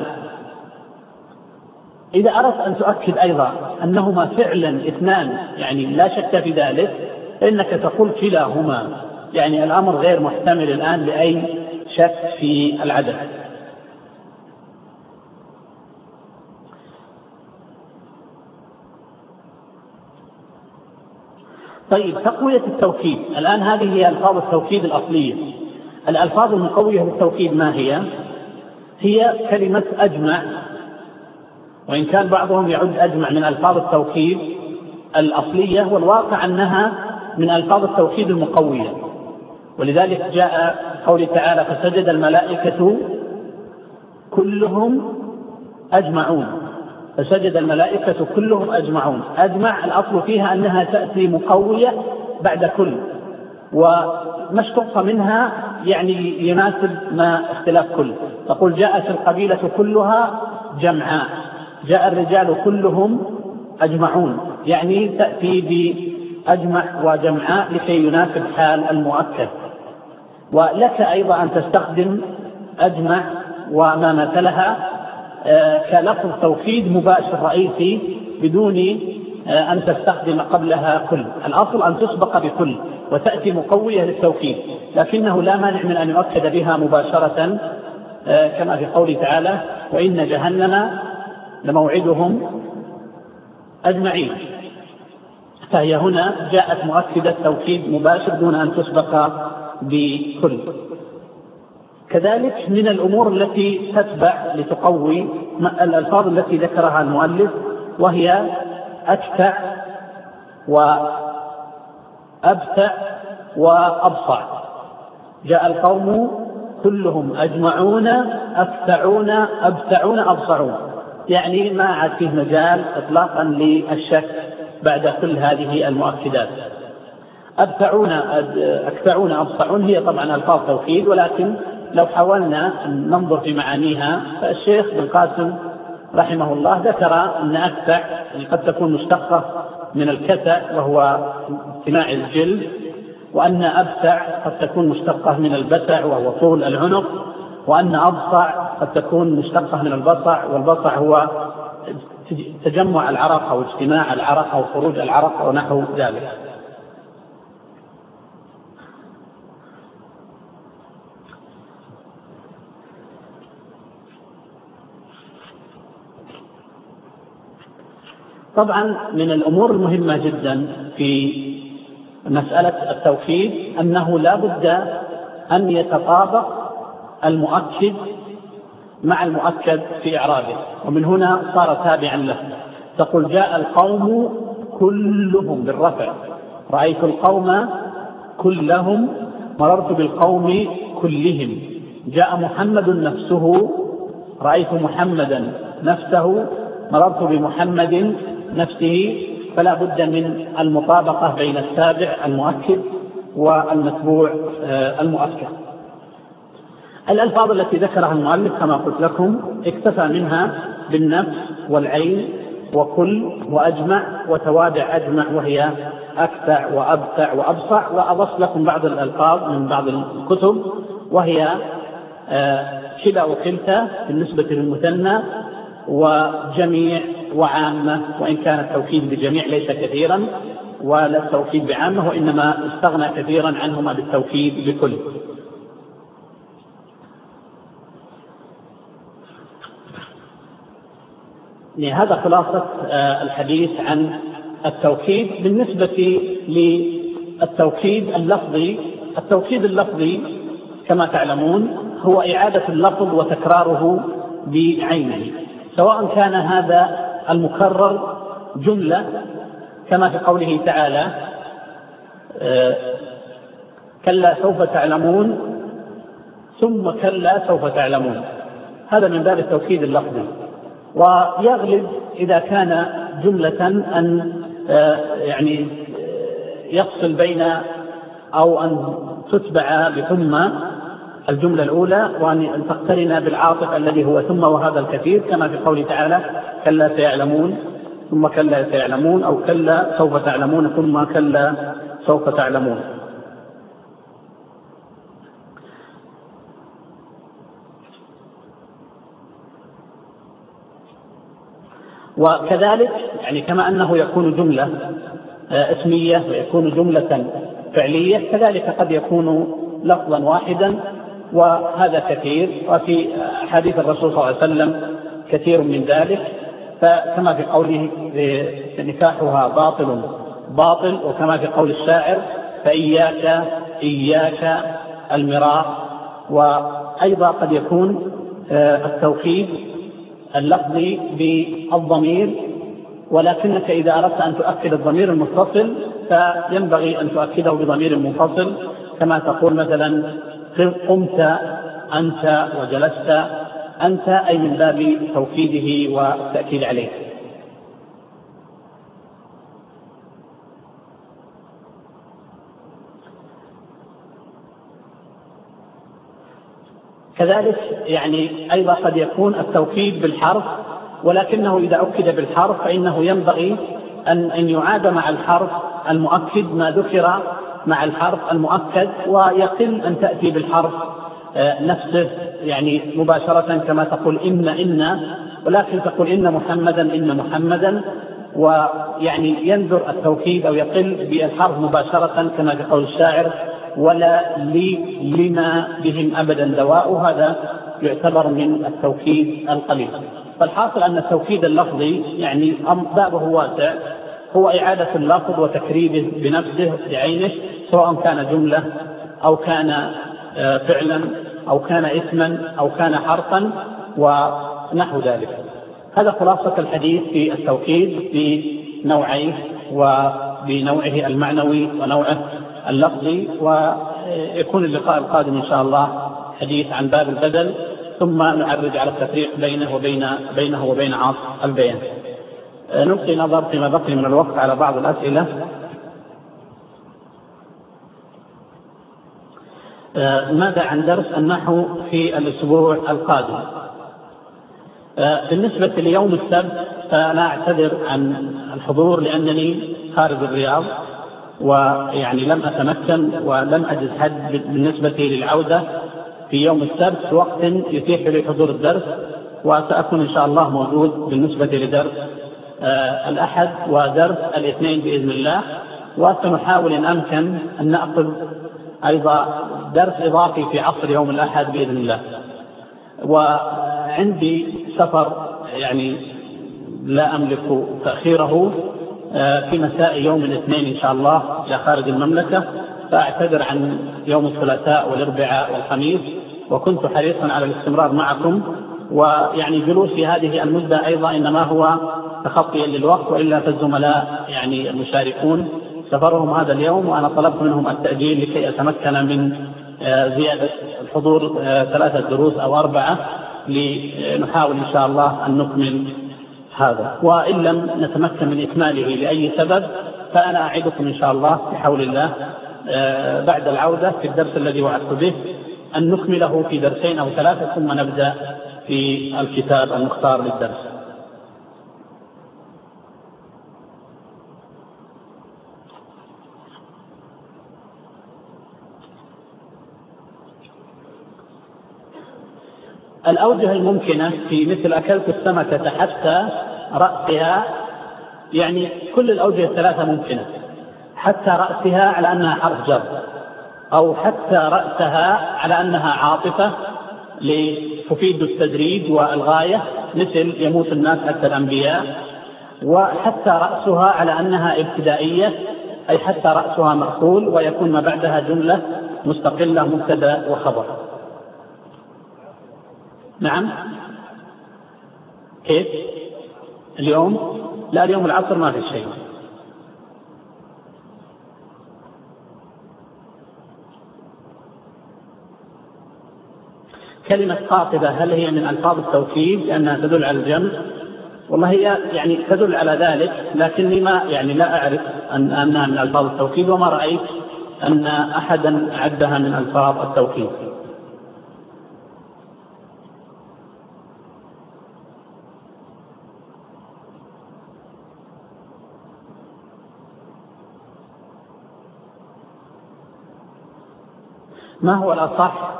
إذا أردت أن تؤكد أيضا أنهما فعلا اثنان يعني لا شك في ذلك، فإنك تقول كلاهما، يعني الأمر غير محتمل الآن لأي شك في العدد. طيب، تقوية التوكيد. الآن هذه هي ألفاظ التوكيد الأصلية. الألفاظ المقوية للتوكيد ما هي؟ هي كلمة أجمع، وإن كان بعضهم يعد أجمع من ألفاظ التوكيد الأصلية، والواقع أنها من ألفاظ التوكيد المقوية. ولذلك جاء قوله تعالى فسجد الملائكة كلهم أجمعون، فسجد الملائكة كلهم أجمعون. أجمع الأصل فيها أنها تأتي مقوية بعد كل، وما اشتق منها يعني يناسب ما اختلاف كل. تقول جاءت القبيلة كلها جمعاء، جاء الرجال كلهم أجمعون، يعني تأتي بأجمع وجمعاء لكي يناسب حال المؤكد. ولك أيضا أن تستخدم أجمع وما مثلها كلفظ توكيد مباشر رئيسي بدون أن تستخدم قبلها كل. الأصل أن تسبق بكل وتأتي مقوية للتوكيد، لكنه لا مانع من أن يؤكد بها مباشرة كما في قوله تعالى وإن جهنم لموعدهم أجمعين، فهي هنا جاءت مؤكدة توكيد مباشر دون أن تسبق بكل. كذلك من الأمور التي تتبع لتقوي الألفاظ التي ذكرها المؤلف، وهي أكتع وأبتع وأبصع. جاء القوم كلهم أجمعون أكتعون أبتعون أبصعون، يعني ما عاد فيه مجال إطلاقا للشك بعد كل هذه المؤكدات. أكتعون أبصعون هي طبعا ألفاظ توكيد، ولكن لو حاولنا ننظر في معانيها فالشيخ بن قاسم رحمه الله ذكر أن أكتع قد تكون مشتقة من الكتع وهو امتناع الجلد، وأن أبتع قد تكون مشتقة من البتع وهو طول العنق، وأن أبصع قد تكون مشتقة من البصع، والبصع هو تجمع العرق أو اجتماع العرق أو خروج العرق أو نحو ذلك. طبعا من الأمور المهمة جدا في مسألة التوكيد أنه لا بد أن يتطابق المؤكد مع المؤكد في إعرابه، ومن هنا صار تابعا له. تقول جاء القوم كلهم بالرفع، رأيت القوم كلهم، مررت بالقوم كلهم. جاء محمد نفسه، رأيت محمدا نفسه، مررت بمحمد نفسه. فلا بد من المطابقة بين التابع المؤكد والمتبوع المؤكد. الألفاظ التي ذكرها المؤلف كما قلت لكم اكتفى منها بالنفس والعين وكل وأجمع وتوابع أجمع، وهي أكتع وأبتع وأبصع. وأضف لكم بعض الألفاظ من بعض الكتب، وهي كلا وكلتا بالنسبة للمثنى، وجميع وعامة، وإن كان التوكيد بجميع ليس كثيرا ولا التوكيد بعامة، وإنما استغنى كثيرا عنهما بالتوكيد بكل. هذا خلاصة الحديث عن التوكيد. بالنسبة للتوكيد اللفظي، التوكيد اللفظي كما تعلمون هو إعادة اللفظ وتكراره بعينه، سواء كان هذا المكرر جملة كما في قوله تعالى كلا سوف تعلمون ثم كلا سوف تعلمون، هذا من باب التوكيد اللفظي. ويغلب إذا كان جملة أن يعني يفصل بين أو أن تتبع بثم الجملة الأولى، وأن تقترن بالعاطف الذي هو ثم، وهذا الكثير كما في قوله تعالى كلا سيعلمون ثم كلا سيعلمون، أو كلا سوف تعلمون ثم كلا سوف تعلمون. وكذلك يعني كما أنه يكون جملة اسمية ويكون جملة فعلية، كذلك قد يكون لفظا واحدا، وهذا كثير، وفي حديث الرسول صلى الله عليه وسلم كثير من ذلك. فكما في قوله نكاحها باطل باطل، وكما في قول الشاعر فإياك إياك المراء. وأيضا قد يكون التوكيد اللفظي بالضمير، ولكنك إذا أردت أن تؤكد الضمير المتصل فينبغي أن تؤكده بضمير منفصل، كما تقول مثلا قمت أنت وجلست أنت، أي من باب توكيده والتأكيد عليه. كذلك يعني أيضا قد يكون التوكيد بالحرف، ولكنه إذا أكد بالحرف فإنه ينبغي أن يعاد مع الحرف المؤكد ما ذكر مع الحرف المؤكد، ويقل أن تأتي بالحرف نفسه يعني مباشرة كما تقول إن، ولكن تقول إن محمدا، ويعني ينذر التوكيد أو يقل بالحرف مباشرة كما يقول الشاعر ولا لما بهم أبدا دواء، هذا يعتبر من التوكيد القليل. فالحاصل أن التوكيد اللفظي يعني بابه واسع، هو إعادة اللفظ وتكريره بنفسه بعينه، سواء كان جملة أو كان فعلا أو كان اسما أو كان حرفا ونحو ذلك. هذا خلاصة الحديث في التوكيد بنوعيه، وبنوعه المعنوي ونوعه اللفظي. ويكون اللقاء القادم إن شاء الله حديث عن باب البدل، ثم نعرج على التفريق بينه وبين عاطف البيان. نلقي نظر فيما بقي من الوقت على بعض الأسئلة. ماذا عن درس النحو في الأسبوع القادم؟ بالنسبة ليوم السبت فأنا أعتذر عن الحضور لأنني خارج الرياض، ويعني لم أتمكن ولم أجد حد بالنسبة للعودة، في يوم السبت في وقت يتيح لي حضور الدرس، وسأكون إن شاء الله موجود بالنسبة لدرس الأحد ودرس الاثنين بإذن الله. وسنحاول إن أمكن أن نأخذ أيضا درس إضافي في عصر يوم الأحد بإذن الله. وعندي سفر يعني لا أملك تأخيره في مساء يوم الاثنين إن شاء الله إلى خارج المملكة، فأعتذر عن يوم الثلاثاء والأربعاء والخميس، وكنت حريصا على الاستمرار معكم. ويعني جلوسي هذه المدة أيضا إنما هو تخطيا للوقت، وإلا فالزملاء يعني المشاركون سفرهم هذا اليوم، وأنا طلبت منهم التأجيل لكي أتمكن من زيادة الحضور 3 دروس أو 4 لنحاول إن شاء الله أن نكمل هذا. وإن لم نتمكن من إكماله لأي سبب فأنا أعدكم إن شاء الله بحول الله بعد العودة في الدرس الذي وعدت به أن نكمله في درسين أو 3 ثم نبدأ في الكتاب المختار للدرس. الأوجه الممكنة في مثل أكلت السمكة حتى رأسها، يعني كل الأوجه 3 ممكنة. حتى رأسها على أنها حرف جر، أو حتى رأسها على أنها عاطفة لتفيد التدريج والغاية، مثل يموت الناس حتى الأنبياء. وحتى رأسها على أنها ابتدائية، أي حتى رأسها مأخول ويكون ما بعدها جملة مستقلة مبتدأ وخبر. نعم. كيف اليوم؟ لا، اليوم العصر ما في شيء. كلمة قاطبة هل هي من ألفاظ التوكيد لأنها تدل على الجمع؟ والله هي يعني تدل على ذلك، لكني ما يعني لا أعرف أنها من ألفاظ التوكيد، وما رأيت أن أحدا عدها من ألفاظ التوكيد. ما هو الأصح؟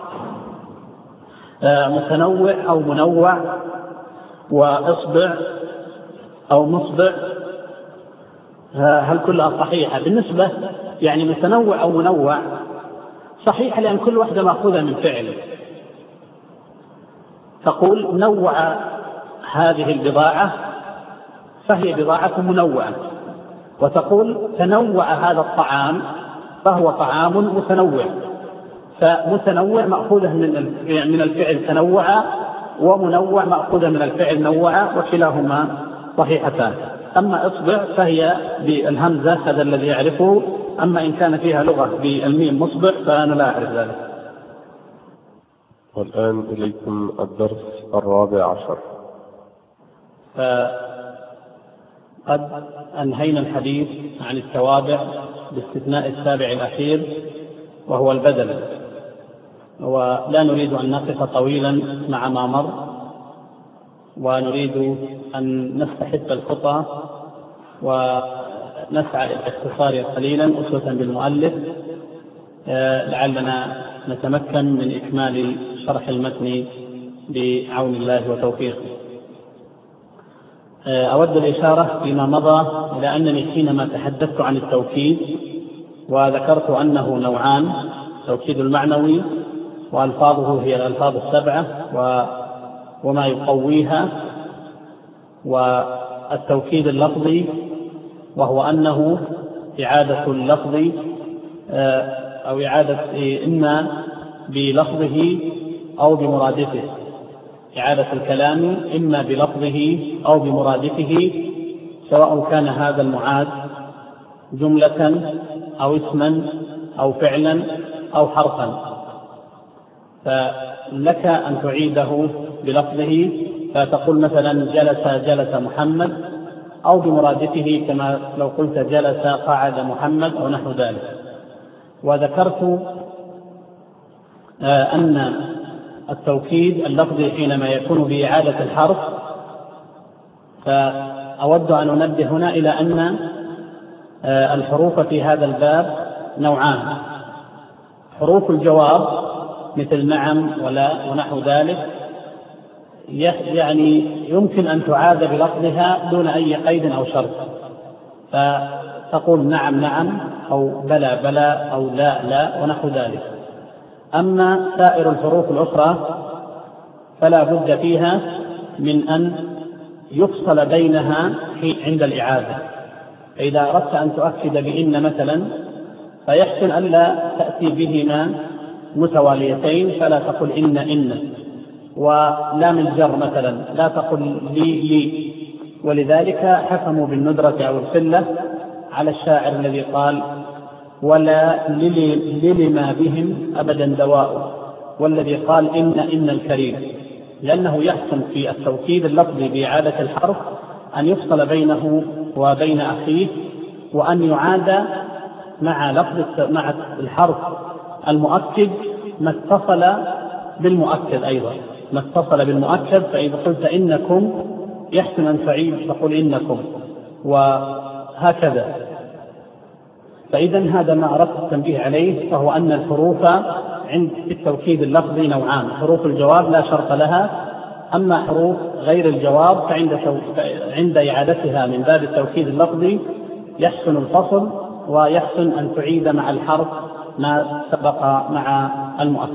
متنوع أو منوع، وإصبع أو مصبع، هل كلها صحيحة؟ بالنسبة يعني متنوع أو منوع صحيح، لأن كل واحدة مأخوذة من فعل. تقول نوع هذه البضاعة فهي بضاعة منوعة، وتقول تنوع هذا الطعام فهو طعام متنوع. فمتنوع مأخوذة من الفعل تنوع، ومنوع مأخوذة من الفعل نوع، وكلاهما صحيحتان. أما إصبع فهي بالهمزة، هذا الذي يعرفه. أما إن كان فيها لغة بالميم مصبع فأنا لا أعرف ذلك. والآن إليكم الدرس 14. قد أنهينا الحديث عن التوابع باستثناء السابع الأخير وهو البدل، ولا نريد أن نقف طويلا مع ما مر، ونريد أن نستحث الخطى ونسعى للاختصار قليلا أسوة بالمؤلف، لعلنا نتمكن من إكمال شرح المتن بعون الله وتوفيقه. أود الإشارة فيما مضى إلى أنني حينما تحدثت عن التوكيد وذكرت أنه نوعان: التوكيد المعنوي وألفاظه هي الألفاظ السبعة وما يقويها، والتوكيد اللفظي وهو أنه إعادة اللفظ أو إعادة إما بلفظه أو بمرادفه، إعادة الكلام إما بلفظه أو بمرادفه، سواء كان هذا المعاد جملة أو اسما أو فعلا أو حرفا. فلك أن تعيده بلفظه، فتقول مثلا جلس محمد، أو بمرادفه كما لو قلت جلس قعد محمد أو نحو ذلك. وذكرت أن التوكيد اللفظي حينما يكون بإعادة الحرف، فأود أن أنبه هنا إلى أن الحروف في هذا الباب نوعان: حروف الجواب مثل نعم ولا ونحو ذلك، يعني يمكن أن تعاد بلفظها دون أي قيد أو شرط، فتقول نعم نعم أو بلى بلى أو لا لا ونحو ذلك. أما سائر الحروف الأخرى فلا بد فيها من أن يفصل بينها عند الإعادة. فإذا أردت أن تؤكد بإن مثلا فيحسن ألا تأتي بهما متواليتين، فلا تقل إن ولام الجر مثلا لا تقل لي، ولذلك حكموا بالندرة أو القلة على الشاعر الذي قال ولا لما بهم أبدا دواء، والذي قال إن الكريم، لأنه يحسن في التوكيد اللفظي بإعادة الحرف أن يفصل بينه وبين أخيه، وأن يعاد مع الحرف المؤكد ما اتصل بالمؤكد أيضا، ما اتصل بالمؤكد. فإذا قلت إنكم يحسن أن تعيد تقول إنكم، وهكذا. فإذا هذا ما أردت التنبيه عليه، فهو أن الحروف عند التوكيد اللفظي نوعان: حروف الجواب لا شرط لها، أما حروف غير الجواب فعند إعادتها من باب التوكيد اللفظي يحسن الفصل، ويحسن أن تعيد مع الحرف ما سبق مع المؤكد.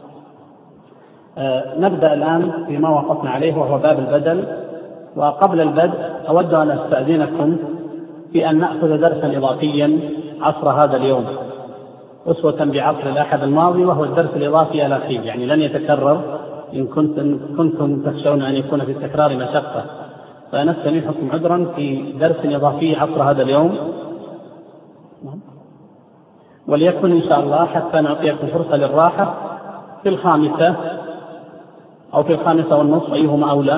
نبدأ الآن بما وقفنا عليه وهو باب البدل. وقبل البدء أود أن أستأذنكم في أن نأخذ درسا إضافيا عصر هذا اليوم أسوة بعصر الأحد الماضي، وهو الدرس الإضافي الأخير، يعني لن يتكرر. إن كنتم تخشون أن يكون في التكرار مشقة فنستميحكم عذرا في درس إضافي عصر هذا اليوم، وليكن إن شاء الله حتى نعطيكم فرصة للراحة في 5 أو في 5:30 أيهما أولى.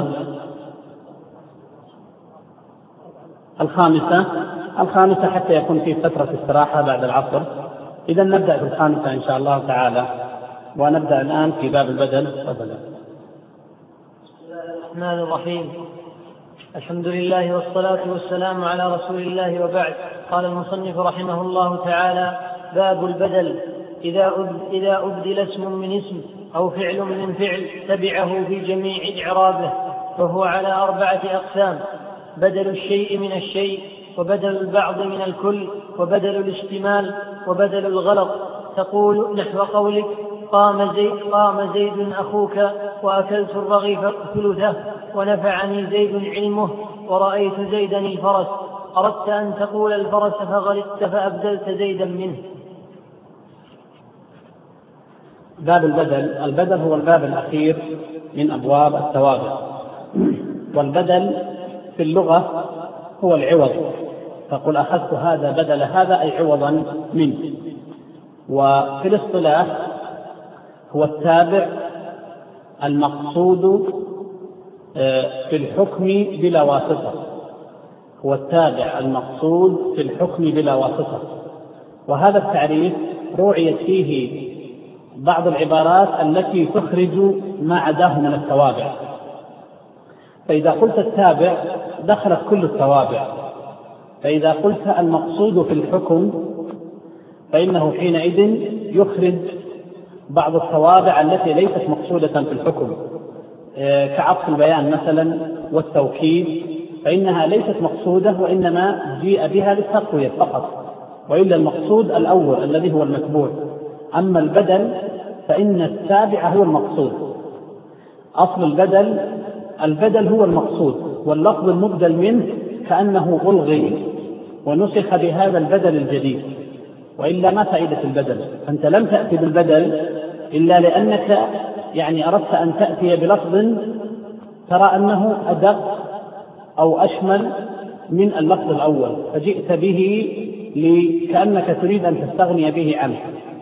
5 حتى يكون في فترة استراحة بعد العصر. إذا نبدأ في 5 إن شاء الله تعالى، ونبدأ الآن في باب البدل. بسم الله الرحمن الرحيم. الحمد لله والصلاة والسلام على رسول الله، وبعد. قال المصنف رحمه الله تعالى: باب البدل. إذا أبدل اسم من اسم أو فعل من فعل تبعه في جميع إعرابه، فهو على 4 أقسام: بدل الشيء من الشيء، وبدل البعض من الكل، وبدل الاشتمال، وبدل الغلط. تقول نحو قولك: قام زيد أخوك، وأكلت الرغيف ثلثه، ونفعني زيد علمه، ورأيت زيدا الفرس. أردت أن تقول الفرس فغلطت فأبدلت زيدا منه. باب البدل هو الباب الأخير من أبواب التوابع. والبدل في اللغة هو العوض، فقل أخذت هذا بدل هذا أي عوضا منه. وفي الاصطلاح هو التابع المقصود في الحكم بلا واسطة، هو التابع المقصود في الحكم بلا واسطة. وهذا التعريف روعيت فيه بعض العبارات التي تخرج ما عداه من التوابع. فإذا قلت التابع دخلت كل التوابع، فإذا قلت المقصود في الحكم فإنه حينئذ يخرج بعض التوابع التي ليست مقصودة في الحكم، كعطف البيان مثلا والتوكيد، فإنها ليست مقصودة وإنما جيء بها للتقوية فقط، وإلا المقصود الأول الذي هو المتبوع. أما البدل فإن التابع هو المقصود. أصل البدل هو المقصود، واللفظ المبدل منه كأنه ألغي ونسخ بهذا البدل الجديد، وإلا ما فائدة البدل؟ أنت لم تأتي بالبدل إلا لأنك يعني أردت أن تأتي بلفظ ترى أنه أدق أو أشمل من اللفظ الأول، فجئت به كأنك تريد أن تستغني به عنه.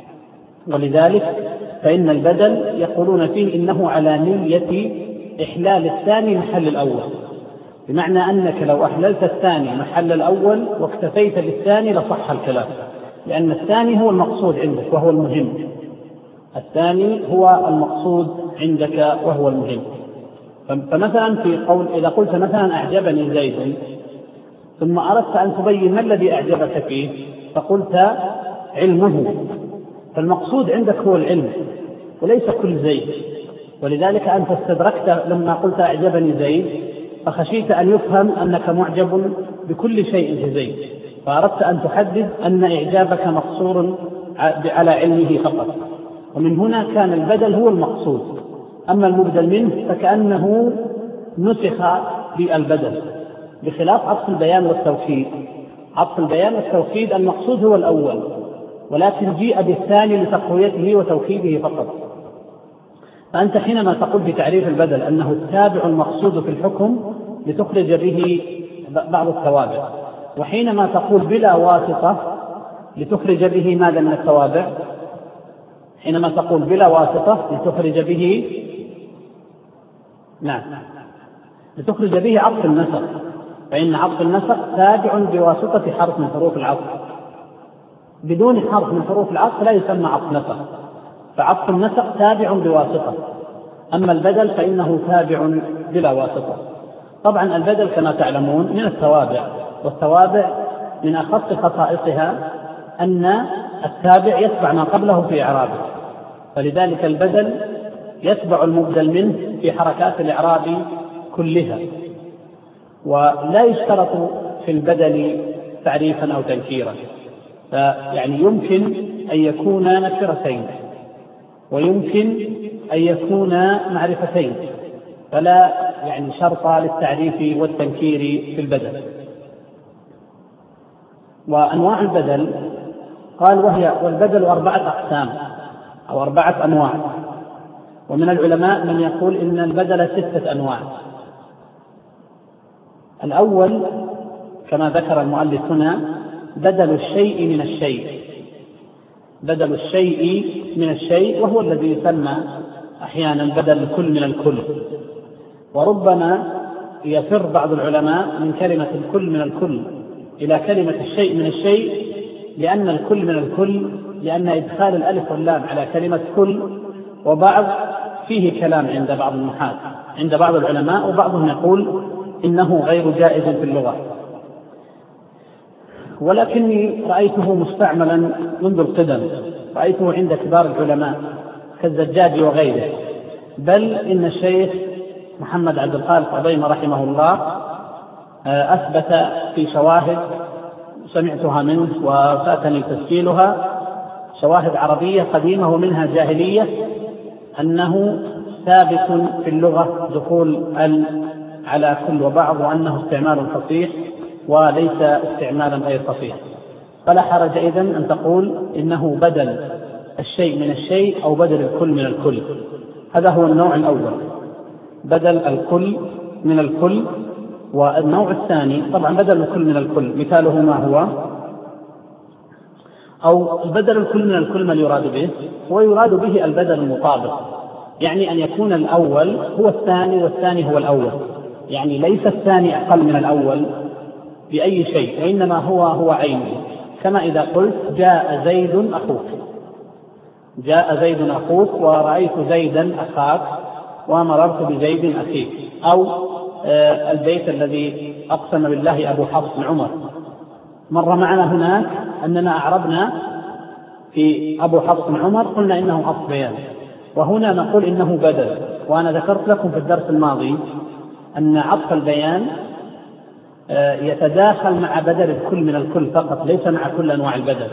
ولذلك فإن البدل يقولون فيه إنه على نية إحلال الثاني محل الأول، بمعنى أنك لو أحللت الثاني محل الأول واكتفيت بالثاني لصح الكلام، لأن الثاني هو المقصود عندك وهو المهم. الثاني هو المقصود عندك وهو المهم. فمثلا في قول إذا قلت مثلا أعجبني زيد، ثم أردت أن تبين ما الذي أعجبك فيه فقلت علمه، فالمقصود عندك هو العلم، وليس كل زيد. ولذلك أنت استدركت لما قلت أعجبني زيد فخشيت أن يفهم أنك معجب بكل شيء في زيد، فأردت أن تحدد أن إعجابك مقصور على علمه فقط. ومن هنا كان البدل هو المقصود، أما المبدل منه فكأنه نسخ بالبدل، بخلاف عطف البيان والتوكيد. عطف البيان والتوكيد المقصود هو الأول، ولكن جيء بالثاني لتقويته وتوكيده فقط. فأنت حينما تقول بتعريف البدل أنه التابع المقصود في الحكم لتخرج به بعض التوابع، وحينما تقول بلا واسطة لتخرج به ماذا من التوابع؟ حينما تقول بلا واسطة لتخرج به لتخرج به عطف النسق، فإن عطف النسق تابع بواسطة حرف من حروف العطف. بدون حرف من حروف العطف لا يسمى عطف نسق، فعطف النسق تابع بواسطة. أما البدل فإنه تابع بلا واسطة. طبعا البدل كما تعلمون من التوابع، والتوابع من أخص خصائصها أن التابع يتبع ما قبله في إعرابه، فلذلك البدل يتبع المبدل منه في حركات الإعراب كلها، ولا يشترط في البدل تعريفا أو تنكيرا. فيعني يمكن أن يكون نكرتين ويمكن أن يكون معرفتين، فلا يعني شرط للتعريف والتنكير في البدل. وأنواع البدل قال والبدل 4 أقسام أو 4 أنواع. ومن العلماء من يقول إن البدل 6 أنواع. الأول كما ذكر المؤلف هنا بدل الشيء من الشيء، بدل الشيء من الشيء، وهو الذي يسمى أحيانا بدل الكل من الكل. وربما يفر بعض العلماء من كلمة الكل من الكل إلى كلمة الشيء من الشيء، لأن الكل من الكل لأن إدخال الألف واللام على كلمة كل وبعض فيه كلام عند بعض النحاة، عند بعض العلماء، وبعضهم يقول إنه غير جائز في اللغة. ولكني رأيته مستعملا منذ القدم، رأيته عند كبار العلماء كالزجاج وغيره. بل إن الشيخ محمد عبد الخالق عبيمة رحمه الله أثبت في شواهد سمعتها منه وفاتني تسجيلها، شواهد عربية قديمة ومنها جاهلية، أنه ثابت في اللغة دخول على كل وبعض، وأنه استعمال فصيح وليس استعمالا غير فصيح. فلا حرج إذن أن تقول إنه بدل الشيء من الشيء أو بدل الكل من الكل. هذا هو النوع الأول، بدل الكل من الكل. والنوع الثاني طبعا بدل الكل من الكل مثاله ما هو؟ أو بدل الكل من الكل ما يراد به؟ ويراد به البدل المطابق، يعني أن يكون الأول هو الثاني والثاني هو الأول، يعني ليس الثاني أقل من الأول بأي شيء، وإنما هو عينه. كما إذا قلت جاء زيد أخوك، جاء زيد أخوك، ورأيت زيدا أخاك، ومررت بزيد أخيك. أو البيت الذي أقسم بالله أبو حفص عمر، مر معنا هناك أننا أعربنا في أبو حفص عمر قلنا إنه أصل بيان، وهنا نقول إنه بدل. وأنا ذكرت لكم في الدرس الماضي أن عطف البيان يتداخل مع بدل الكل من الكل فقط، ليس مع كل أنواع البدل.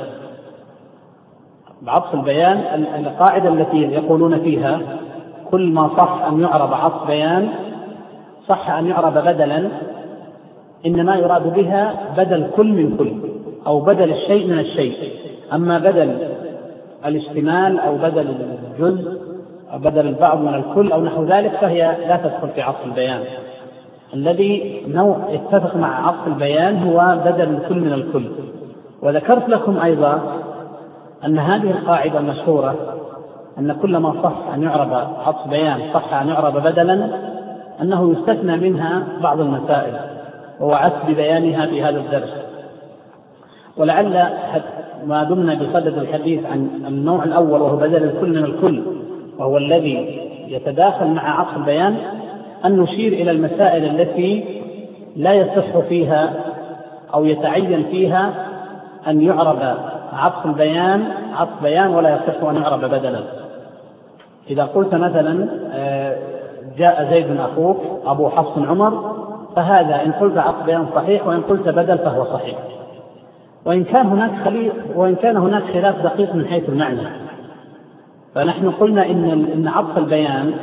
بعطف البيان القاعدة التي يقولون فيها كل ما صح أن يعرب عطف بيان صح أن يعرب بدلا، إنما يراد بها بدل كل من كل أو بدل الشيء من الشيء. أما بدل الاشتمال أو بدل الجزء أو بدل البعض من الكل أو نحو ذلك فهي لا تدخل في عطف البيان. الذي اتفق مع عطف البيان هو بدل الكل من الكل. وذكرت لكم أيضا أن هذه القاعدة المشهورة أن كل ما صح أن يعرب عطف بيان صح أن يعرب بدلا، أنه يستثنى منها بعض المسائل، ووعدت ببيانها في هذا الدرس. ولعل ما دمنا بصدد الحديث عن النوع الأول وهو بدل الكل من الكل، وهو الذي يتداخل مع عطف البيان، أن نشير إلى المسائل التي لا يصح فيها أو يتعين فيها أن يعرب عطف البيان عطف بيان ولا يصح أن يعرب بدلا. إذا قلت مثلا جاء زيد أخوك أبو حفص عمر، فهذا إن قلت عطف بيان صحيح، وإن قلت بدل فهو صحيح، وإن كان هناك خلاف دقيق من حيث المعنى. فنحن قلنا إن عطف البيان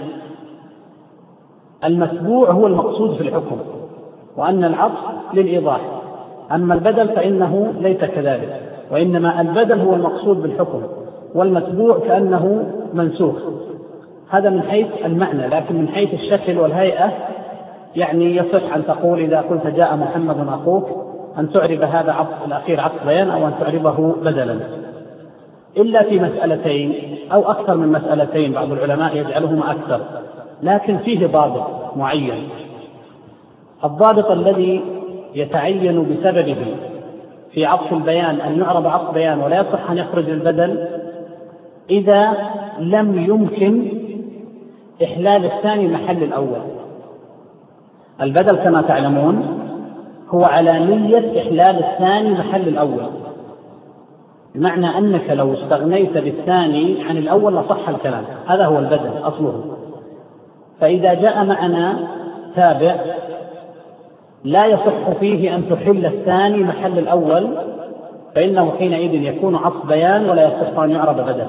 المتبوع هو المقصود في الحكم، وأن العطف للإيضاح. أما البدل فإنه ليس كذلك، وإنما البدل هو المقصود بالحكم، والمتبوع كأنه منسوخ. هذا من حيث المعنى، لكن من حيث الشكل والهيئة يعني يصح أن تقول إذا قلت جاء محمد أخوك أن تعرب هذا عطف الأخير عطف بيان، أو أن تعربه بدلا، إلا في مسألتين أو أكثر من مسألتين، بعض العلماء يجعلهما أكثر، لكن فيه ضابط معين. الضابط الذي يتعين بسببه في عطف البيان أن يعرب عطف بيان ولا يصح أن يخرج البدل إذا لم يمكن إحلال الثاني محل الأول. البدل كما تعلمون هو على نية إحلال الثاني محل الأول، بمعنى أنك لو استغنيت بالثاني عن الأول لصح الكلام، هذا هو البدل أصله. فإذا جاء معنا تابع لا يصح فيه أن تحل الثاني محل الأول، فإنه حينئذ يكون عطف بيان ولا يصح أن يعرب بدلا.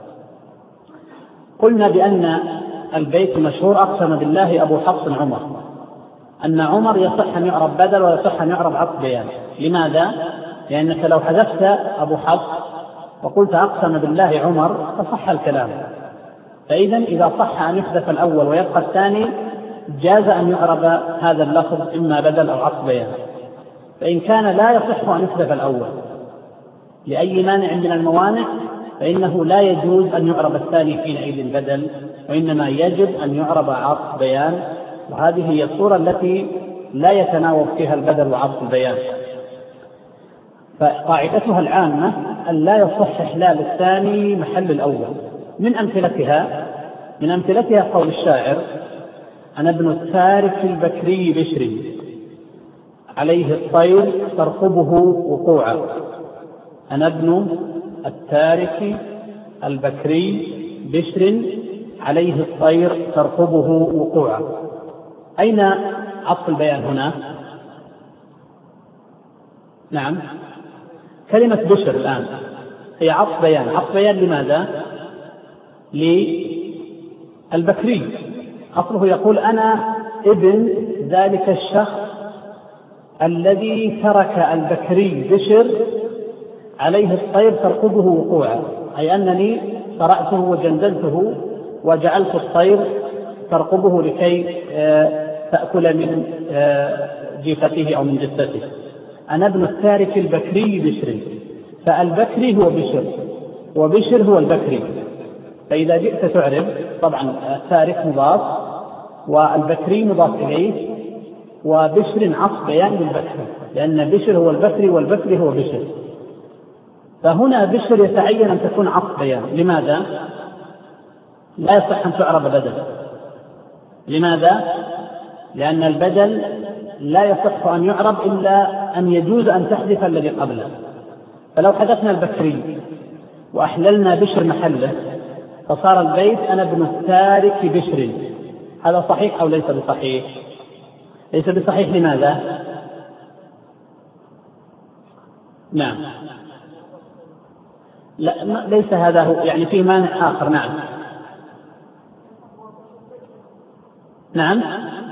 قلنا بأن البيت مشهور أقسم بالله أبو حفص عمر، أن عمر يصح أن يعرب بدل ويصح أن يعرب عطف بيان. لماذا؟ لأنك لو حذفت أبو حفص وقلت أقسم بالله عمر فصح الكلام، فإذا إذا صح أن يحذف الأول ويبقى الثاني جاز أن يعرب هذا اللفظ إما بدل أو عطف بيان. فإن كان لا يصح أن يحذف الأول لأي مانع من الموانع فإنه لا يجوز أن يعرب الثاني حينئذ بدل، وإنما يجب أن يعرب عطف بيان، وهذه هي الصورة التي لا يتناوب فيها البدل وعطف البيان. فقاعدتها العامة أن لا يصح إحلال الثاني محل الأول. من أمثلتها قول الشاعر: أنا ابن التارك البكري بشري عليه الطير ترقبه وقوعا. أنا ابن التارك البكري بشر عليه الطير ترقبه وقوعا. أين عطف البيان هنا؟ نعم، كلمة بشر الآن هي عطف بيان. عطف بيان لماذا؟ للبكري، أصله يقول أنا ابن ذلك الشخص الذي ترك البكري بشر عليه الطير ترقبه وقوعا، أي أنني قرأته وجندلته وجعلت الطير ترقبه لكي تأكل من جيفته أو من جثته. أنا ابن التارك البكري بشري، فالبكري هو بشر وبشر هو البكري. فإذا جئت تعرف طبعا التارك مضاف والبكري مضاف إليه، وبشر عطف بيان للبكري، لأن بشر هو البكري والبكري هو بشر. فهنا بشر يتعين أن تكون عطف بيان. لماذا؟ لا يصح أن تعرب بدل. لماذا؟ لأن البدل لا يصح أن يعرب إلا أن يجوز أن تحذف الذي قبله. فلو حذفنا البكري وأحللنا بشر محله فصار البيت أنا ابن التارك بشر. هذا صحيح أو ليس بصحيح؟ ليس بصحيح. لماذا؟ نعم، لا ليس هذا هو، يعني فيه مانع آخر. نعم نعم،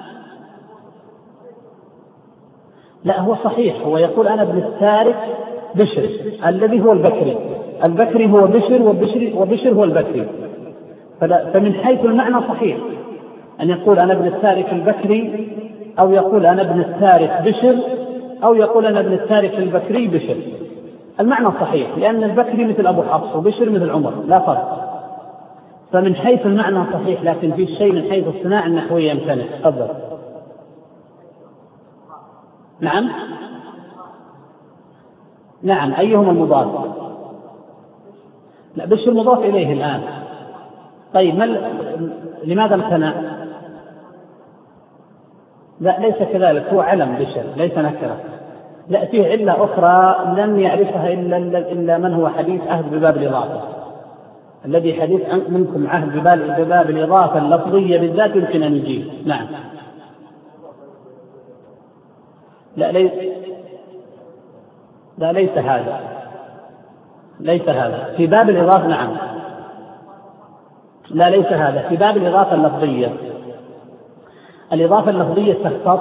لا هو صحيح، هو يقول أنا ابن التارك بشر الذي هو البكري. البكري هو بشر وبشر هو البكري. فمن حيث المعنى صحيح أن يقول أنا ابن التارك البكري، أو يقول أنا ابن التارك بشر، أو يقول أنا ابن التارك البكري بشر. المعنى صحيح، لأن البكري مثل أبو حفص وبشر مثل عمر، لا فرق. فمن حيث المعنى صحيح، لكن في شيء من حيث الصناعة النحوية يمتنع. تفضل. نعم نعم، أيهما المضاف؟ لا، بشر مضاف إليه الآن. طيب لماذا امتنع؟ لا ليس كذلك، هو علم بشر ليس نكرة. لا، فيه علة أخرى لم يعرفها إلا من هو حديث عهد بباب الإضافة. الذي حديث منكم عهد بباب الإضافة اللفظية بالذات يمكن أن يجيب. نعم. لا ليس هذا في باب الإضافة. نعم. لا ليس هذا في باب الإضافة اللفظية. الإضافة اللفظية تختص.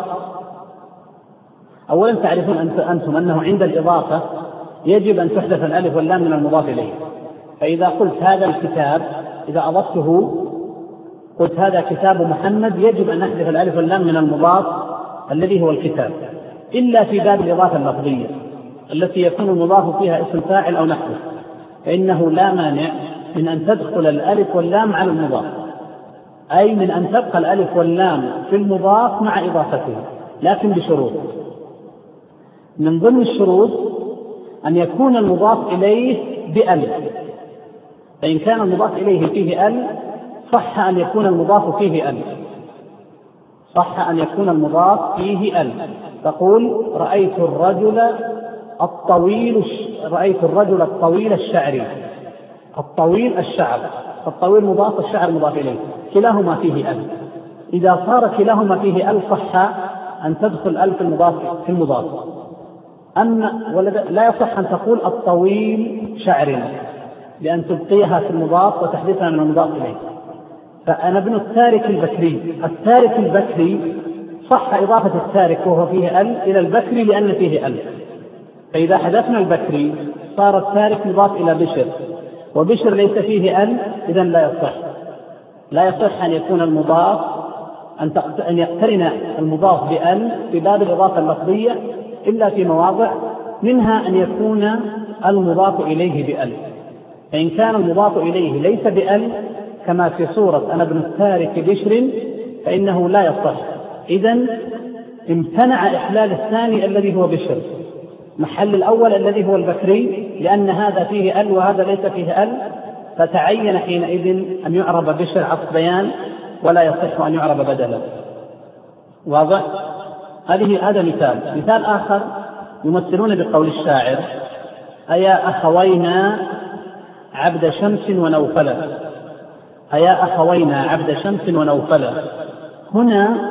أولا تعرفون أنتم أنه عند الإضافة يجب أن تحذف الألف واللام من المضاف إليه. فإذا قلت هذا الكتاب، إذا أضفته قلت هذا كتاب محمد، يجب أن نحذف الألف واللام من المضاف الذي هو الكتاب، إلا في باب الإضافة اللفظية التي يكون المضاف فيها اسم فاعل أو نحوه، فإنه لا مانع من أن تدخل الألف واللام على المضاف، أي من أن تبقى الألف واللام في المضاف مع إضافته، لكن بشروط. من ضمن الشروط أن يكون المضاف إليه بألف، فإن كان المضاف إليه فيه ألف صح أن يكون المضاف فيه ألف، تقول رأيت الرجل الطويل الشعري. الطويل الشعر، الطويل مضاف والشعر مضاف إليه، كلاهما فيه ألف. إذا صار كلاهما فيه ألف صح أن تدخل ألف المضاف في المضاف. أما لا يصح أن تقول الطويل شعر، لأن تبقيها في المضاف وتحدثها من المضاف إليه. فأنا ابن التارك البكري صح إضافة التارك وهو فيه ألف إلى البكري لأن فيه ألف، فإذا حذفنا البكري صار التارك مضاف إلى بشر، وبشر ليس فيه ألف، إذن لا يصح أن يكون المضاف أن يقترن المضاف بألف في باب الإضافة اللفظية إلا في مواضع، منها أن يكون المضاف إليه بألف. فإن كان المضاف إليه ليس بألف كما في صورة أنا ابن التارك بشر فإنه لا يصح. إذن امتنع إحلال الثاني الذي هو بشر محل الأول الذي هو البكري، لأن هذا فيه أل وهذا ليس فيه أل، فتعين حينئذ أن يعرب بشر عطف بيان ولا يصح أن يعرب بدلا. واضح؟ هذا مثال آخر يمثلون بقول الشاعر: أيا أخوينا عبد شمس ونوفلا. أيا أخوينا عبد شمس ونوفلا، هنا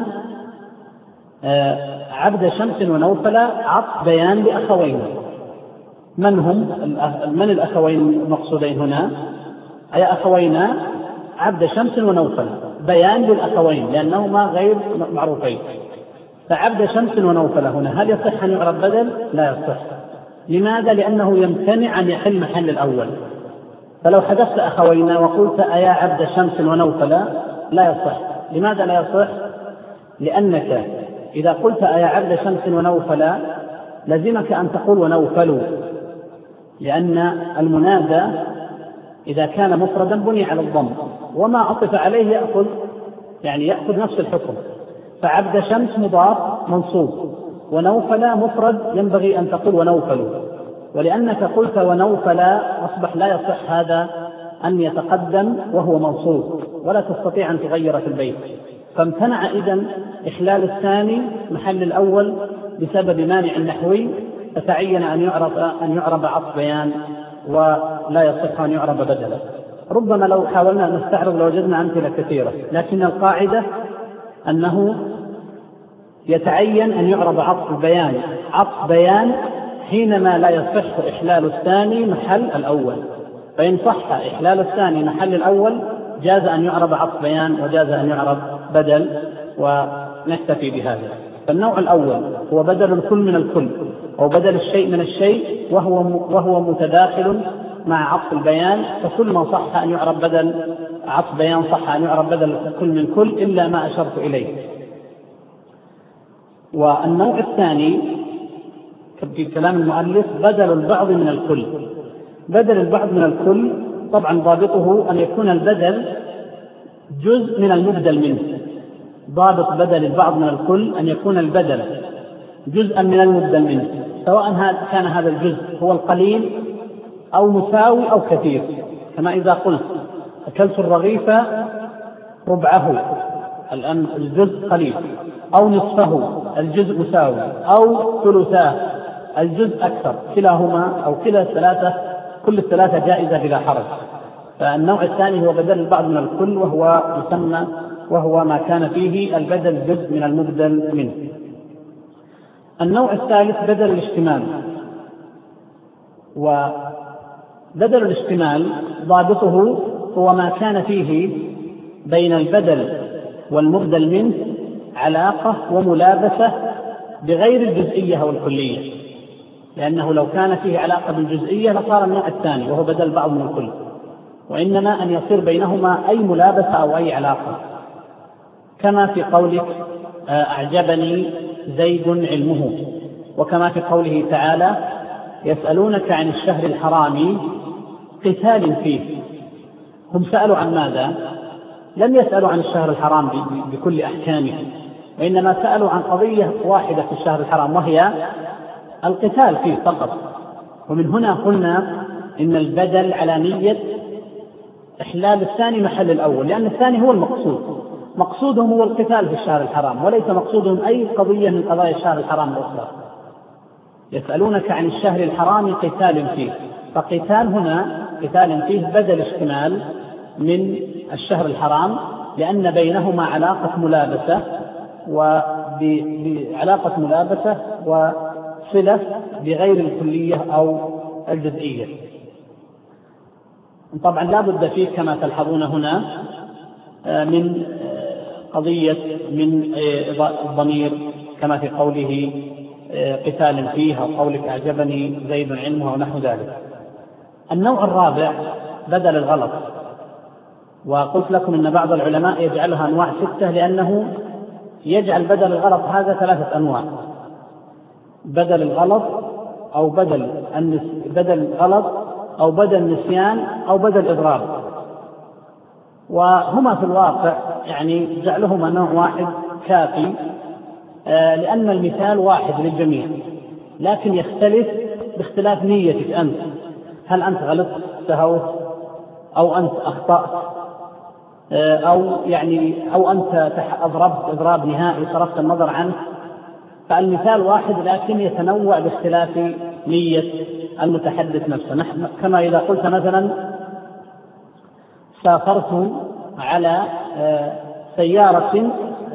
عبد شمس ونوفلا عطف بيان لأخوين. من الأخوين المقصودين هنا؟ أيا أخوينا عبد شمس ونوفلا، بيان للأخوين لأنهما غير معروفين. فعبد شمس ونوفلا هنا هل يصح أن يعرب بدل؟ لا يصح. لماذا؟ لأنه يمتنع أن يحل محل الأول. فلو حذفت أخوينا وقلت أيا عبد شمس ونوفلا لا يصح. لماذا لا يصح؟ لأنك إذا قلت أيا عبد شمس ونوفلا لزمك أن تقول ونوفلوا، لأن المنادى إذا كان مفردا بني على الضم، وما عطف عليه يأخذ نفس الحكم. فعبد شمس مضاف منصوب، ونوفلا مفرد ينبغي أن تقول ونوفلوا، ولأنك قلت ونوفلا أصبح لا يصح هذا أن يتقدم وهو منصوب، ولا تستطيع أن تغير في البيت. فامتنع إذن إحلال الثاني محل الأول بسبب مانع نحوي، فتعين أن يعرب عطف بيان ولا يصح أن يعرب بدلا. ربما لو حاولنا أن نستعرض لوجدنا أمثلة كثيرة، لكن القاعدة أنه يتعين أن يعرب عطف بيان حينما لا يصح إحلال الثاني محل الأول. فإن صح إحلال الثاني محل الأول جاز أن يعرب عطف بيان وجاز أن يعرب بدل، ونكتفي بهذا. فالنوع الأول هو بدل الكل من الكل، أو بدل الشيء من الشيء، وهو متداخل مع عطف البيان، فكل ما صح أن يعرب بدل عطف بيان صح أن يعرب بدل كل من كل إلا ما أشرت إليه. والنوع الثاني في كلام المؤلف بدل البعض من الكل. بدل البعض من الكل طبعا ضابطه أن يكون البدل جزء من المبدل منه. ضابط بدل البعض من الكل أن يكون البدل جزءا من المبدل منه، سواء كان هذا الجزء هو القليل أو مساوي أو كثير. كما إذا قلت أكلت الرغيف ربعه، الآن الجزء قليل، أو نصفه الجزء مساوي، أو ثلثاه الجزء أكثر، كلاهما أو كل الثلاثة جائزة بلا حرج. فالنوع الثاني هو بدل البعض من الكل، وهو ما كان فيه البدل جزء من المبدل منه. النوع الثالث بدل الاشتمال. وبدل الاشتمال ضابطه هو ما كان فيه بين البدل والمبدل منه علاقة وملابسة بغير الجزئية أو الكلية، لأنه لو كان فيه علاقة بالجزئية لصار النوع الثاني وهو بدل بعض من الكل، وإنما أن يصير بينهما أي ملابسة أو أي علاقة، كما في قولك أعجبني زيد علمه، وكما في قوله تعالى يسألونك عن الشهر الحرام قتال فيه. هم سألوا عن ماذا؟ لم يسألوا عن الشهر الحرام بكل أحكامه، وإنما سألوا عن قضية واحدة في الشهر الحرام وهي القتال فيه فقط. ومن هنا قلنا إن البدل على نية إحلال الثاني محل الأول، لأن الثاني هو المقصود، مقصودهم هو القتال في الشهر الحرام، وليس مقصودهم أي قضية من قضايا الشهر الحرام الأخرى. يسألونك عن الشهر الحرام قتال فيه، فقتال هنا قتال فيه بدل اشتمال من الشهر الحرام، لأن بينهما علاقة ملابسة وبعلاقة ملابسة وصلة بغير الكلية أو الجزئية. طبعا لا بد فيه كما تلحظون هنا من قضية من الضمير كما في قوله قتال فيه أو قولك أعجبني زيد علمه ونحو ذلك. النوع الرابع بدل الغلط، وقلت لكم أن بعض العلماء يجعلها أنواع 6 لأنه يجعل بدل الغلط هذا 3 أنواع: بدل الغلط أو بدل الغلط أو بدل نسيان أو بدل إضراب. وهما في الواقع يعني جعلهما نوع واحد كافي، لأن المثال واحد للجميع، لكن يختلف باختلاف نيتك أنت، هل أنت غلطت سهوت أو أنت أخطأت أو أنت أضربت إضراب نهائي صرفت النظر عنه. فالمثال واحد لكن يتنوع باختلاف نية المتحدث نفسه. كما إذا قلت مثلا سافرت على سيارة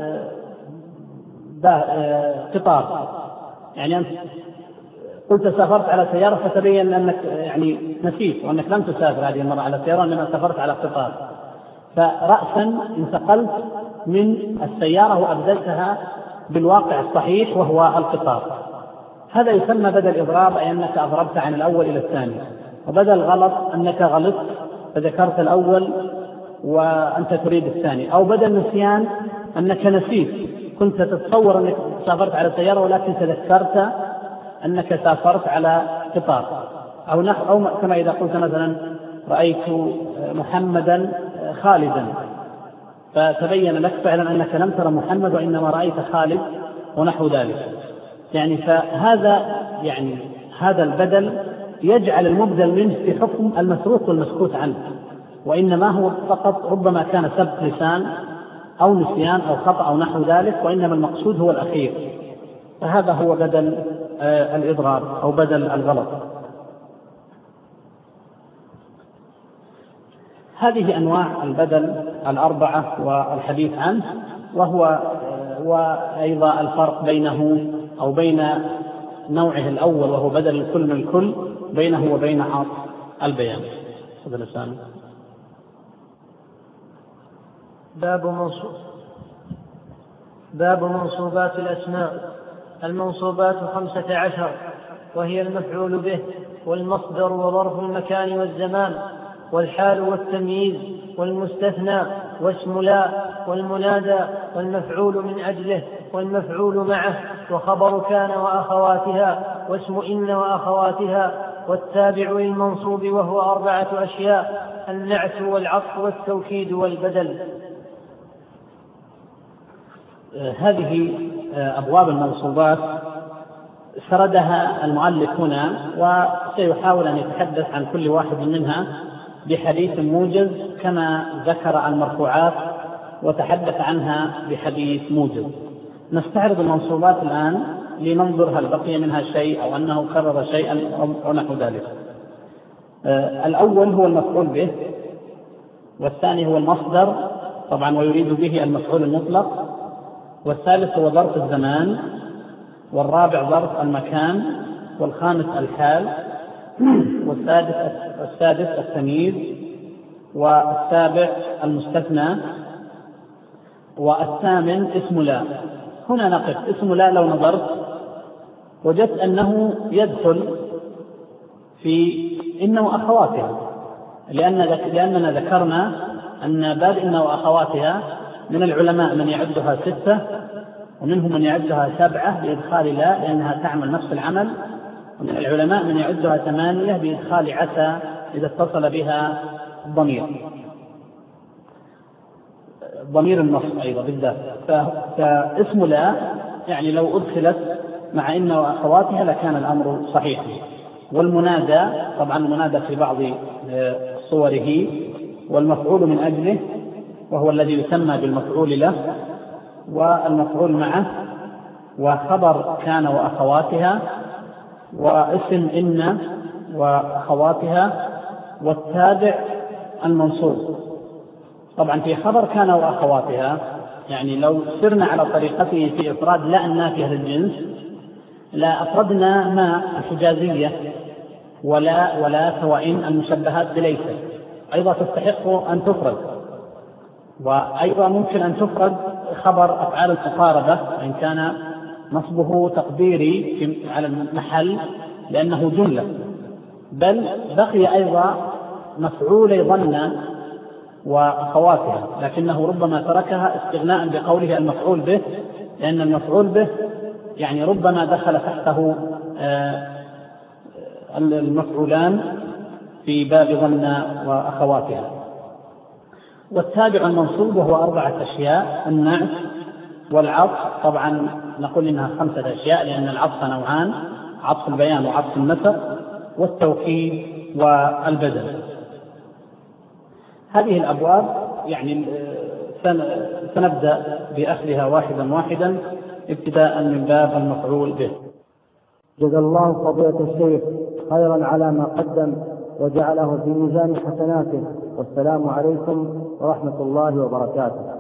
قطار، يعني أنت قلت سافرت على سيارة فتبين أنك يعني نسيت وأنك لم تسافر هذه المرة على سيارة، إنما سافرت على قطار، فرأسا انتقلت من السيارة وأبدلتها بالواقع الصحيح وهو القطار. هذا يسمى بدل إضراب، أي أنك أضربت عن الأول إلى الثاني. وبدل غلط أنك غلطت فذكرت الأول وأنت تريد الثاني. أو بدل نسيان أنك نسيت، كنت تتصور أنك سافرت على سيارة ولكن تذكرت أنك سافرت على قطار. أو كما إذا قلت مثلا رأيت محمدا خالدا، فتبين لك فعلا أنك لم ترى محمد وإنما رأيت خالد ونحو ذلك. يعني هذا البدل يجعل المبدل منه في حكم المسروق والمسكوت عنه، وإنما هو فقط ربما كان سبق لسان أو نسيان أو خطأ أو نحو ذلك، وإنما المقصود هو الأخير. فهذا هو بدل الإضراب أو بدل الغلط. هذه أنواع البدل 4 والحديث عنه، وأيضا الفرق بينه أو بين نوعه الأول وهو بدل الكل من الكل بينه وبين عطف البيان. باب منصوبات الأسماء. المنصوبات 15، وهي المفعول به والمصدر وظرف المكان والزمان والحال والتمييز والمستثنى واسم لا والمنادى والمفعول من أجله والمفعول معه وخبر كان وأخواتها واسم إن وأخواتها والتابع للمنصوب وهو 4 أشياء: النعت والعطف والتوكيد والبدل. هذه أبواب المنصوبات سردها المؤلف هنا، وسيحاول أن يتحدث عن كل واحد منها بحديث موجز كما ذكر المرفوعات وتحدث عنها بحديث موجز. نستعرض المنصوبات الآن لننظر هل بقي منها شيء أو أنه كرر شيئا أو نحو ذلك. الأول هو المفعول به، والثاني هو المصدر طبعا ويريد به المفعول المطلق، والثالث هو ظرف الزمان، والرابع ظرف المكان، والخامس الحال، والسادس التمييز، والسابع المستثنى، والثامن اسم لا. هنا نقف. اسم لا لو نظرت وجدت أنه يدخل في إن وأخواتها، لأننا ذكرنا أن باب إن وأخواتها من العلماء من يعدها 6 ومنهم من يعدها 7 بإدخال لا لأنها تعمل نفس العمل، ومن العلماء من يعدها 8 بإدخال عسى إذا اتصل بها ضمير النص أيضا بالذات. فاسم لا يعني لو أدخلت مع إن وأخواتها لكان الأمر صحيحا. والمنادى طبعا المنادى في بعض صوره والمفعول من أجله وهو الذي يسمى بالمفعول له، والمفعول معه، وخبر كان وأخواتها، واسم إن وأخواتها، والتابع المنصوب. طبعا في خبر كان وأخواتها يعني لو سرنا على طريقته في إفراد لا النافية للجنس لا أفردنا ما الحجازية ولا سواء المشبهات بليس أيضا تستحق أن تفرد، وأيضا ممكن أن تفرد خبر أفعال المقاربة إن كان نصبه تقديري على المحل لأنه جملة، بل بقي أيضا مفعول ظن وأخواتها لكنه ربما تركها استغناء بقوله المفعول به، لأن المفعول به يعني ربما دخل تحته المفعولان في باب ظن وأخواتها. والتابع المنصوب وهو 4 أشياء: النعت والعطف، طبعا نقول إنها 5 أشياء لأن العطف نوعان: عطف البيان وعطف النسق، والتوكيد والبدل. هذه الأبواب يعني سنبدأ بأخذها واحدا واحدا ابتداء من باب المفعول به. جزا الله فضيلة الشيخ خيرا على ما قدم وجعله في ميزان حسناته، والسلام عليكم ورحمة الله وبركاته.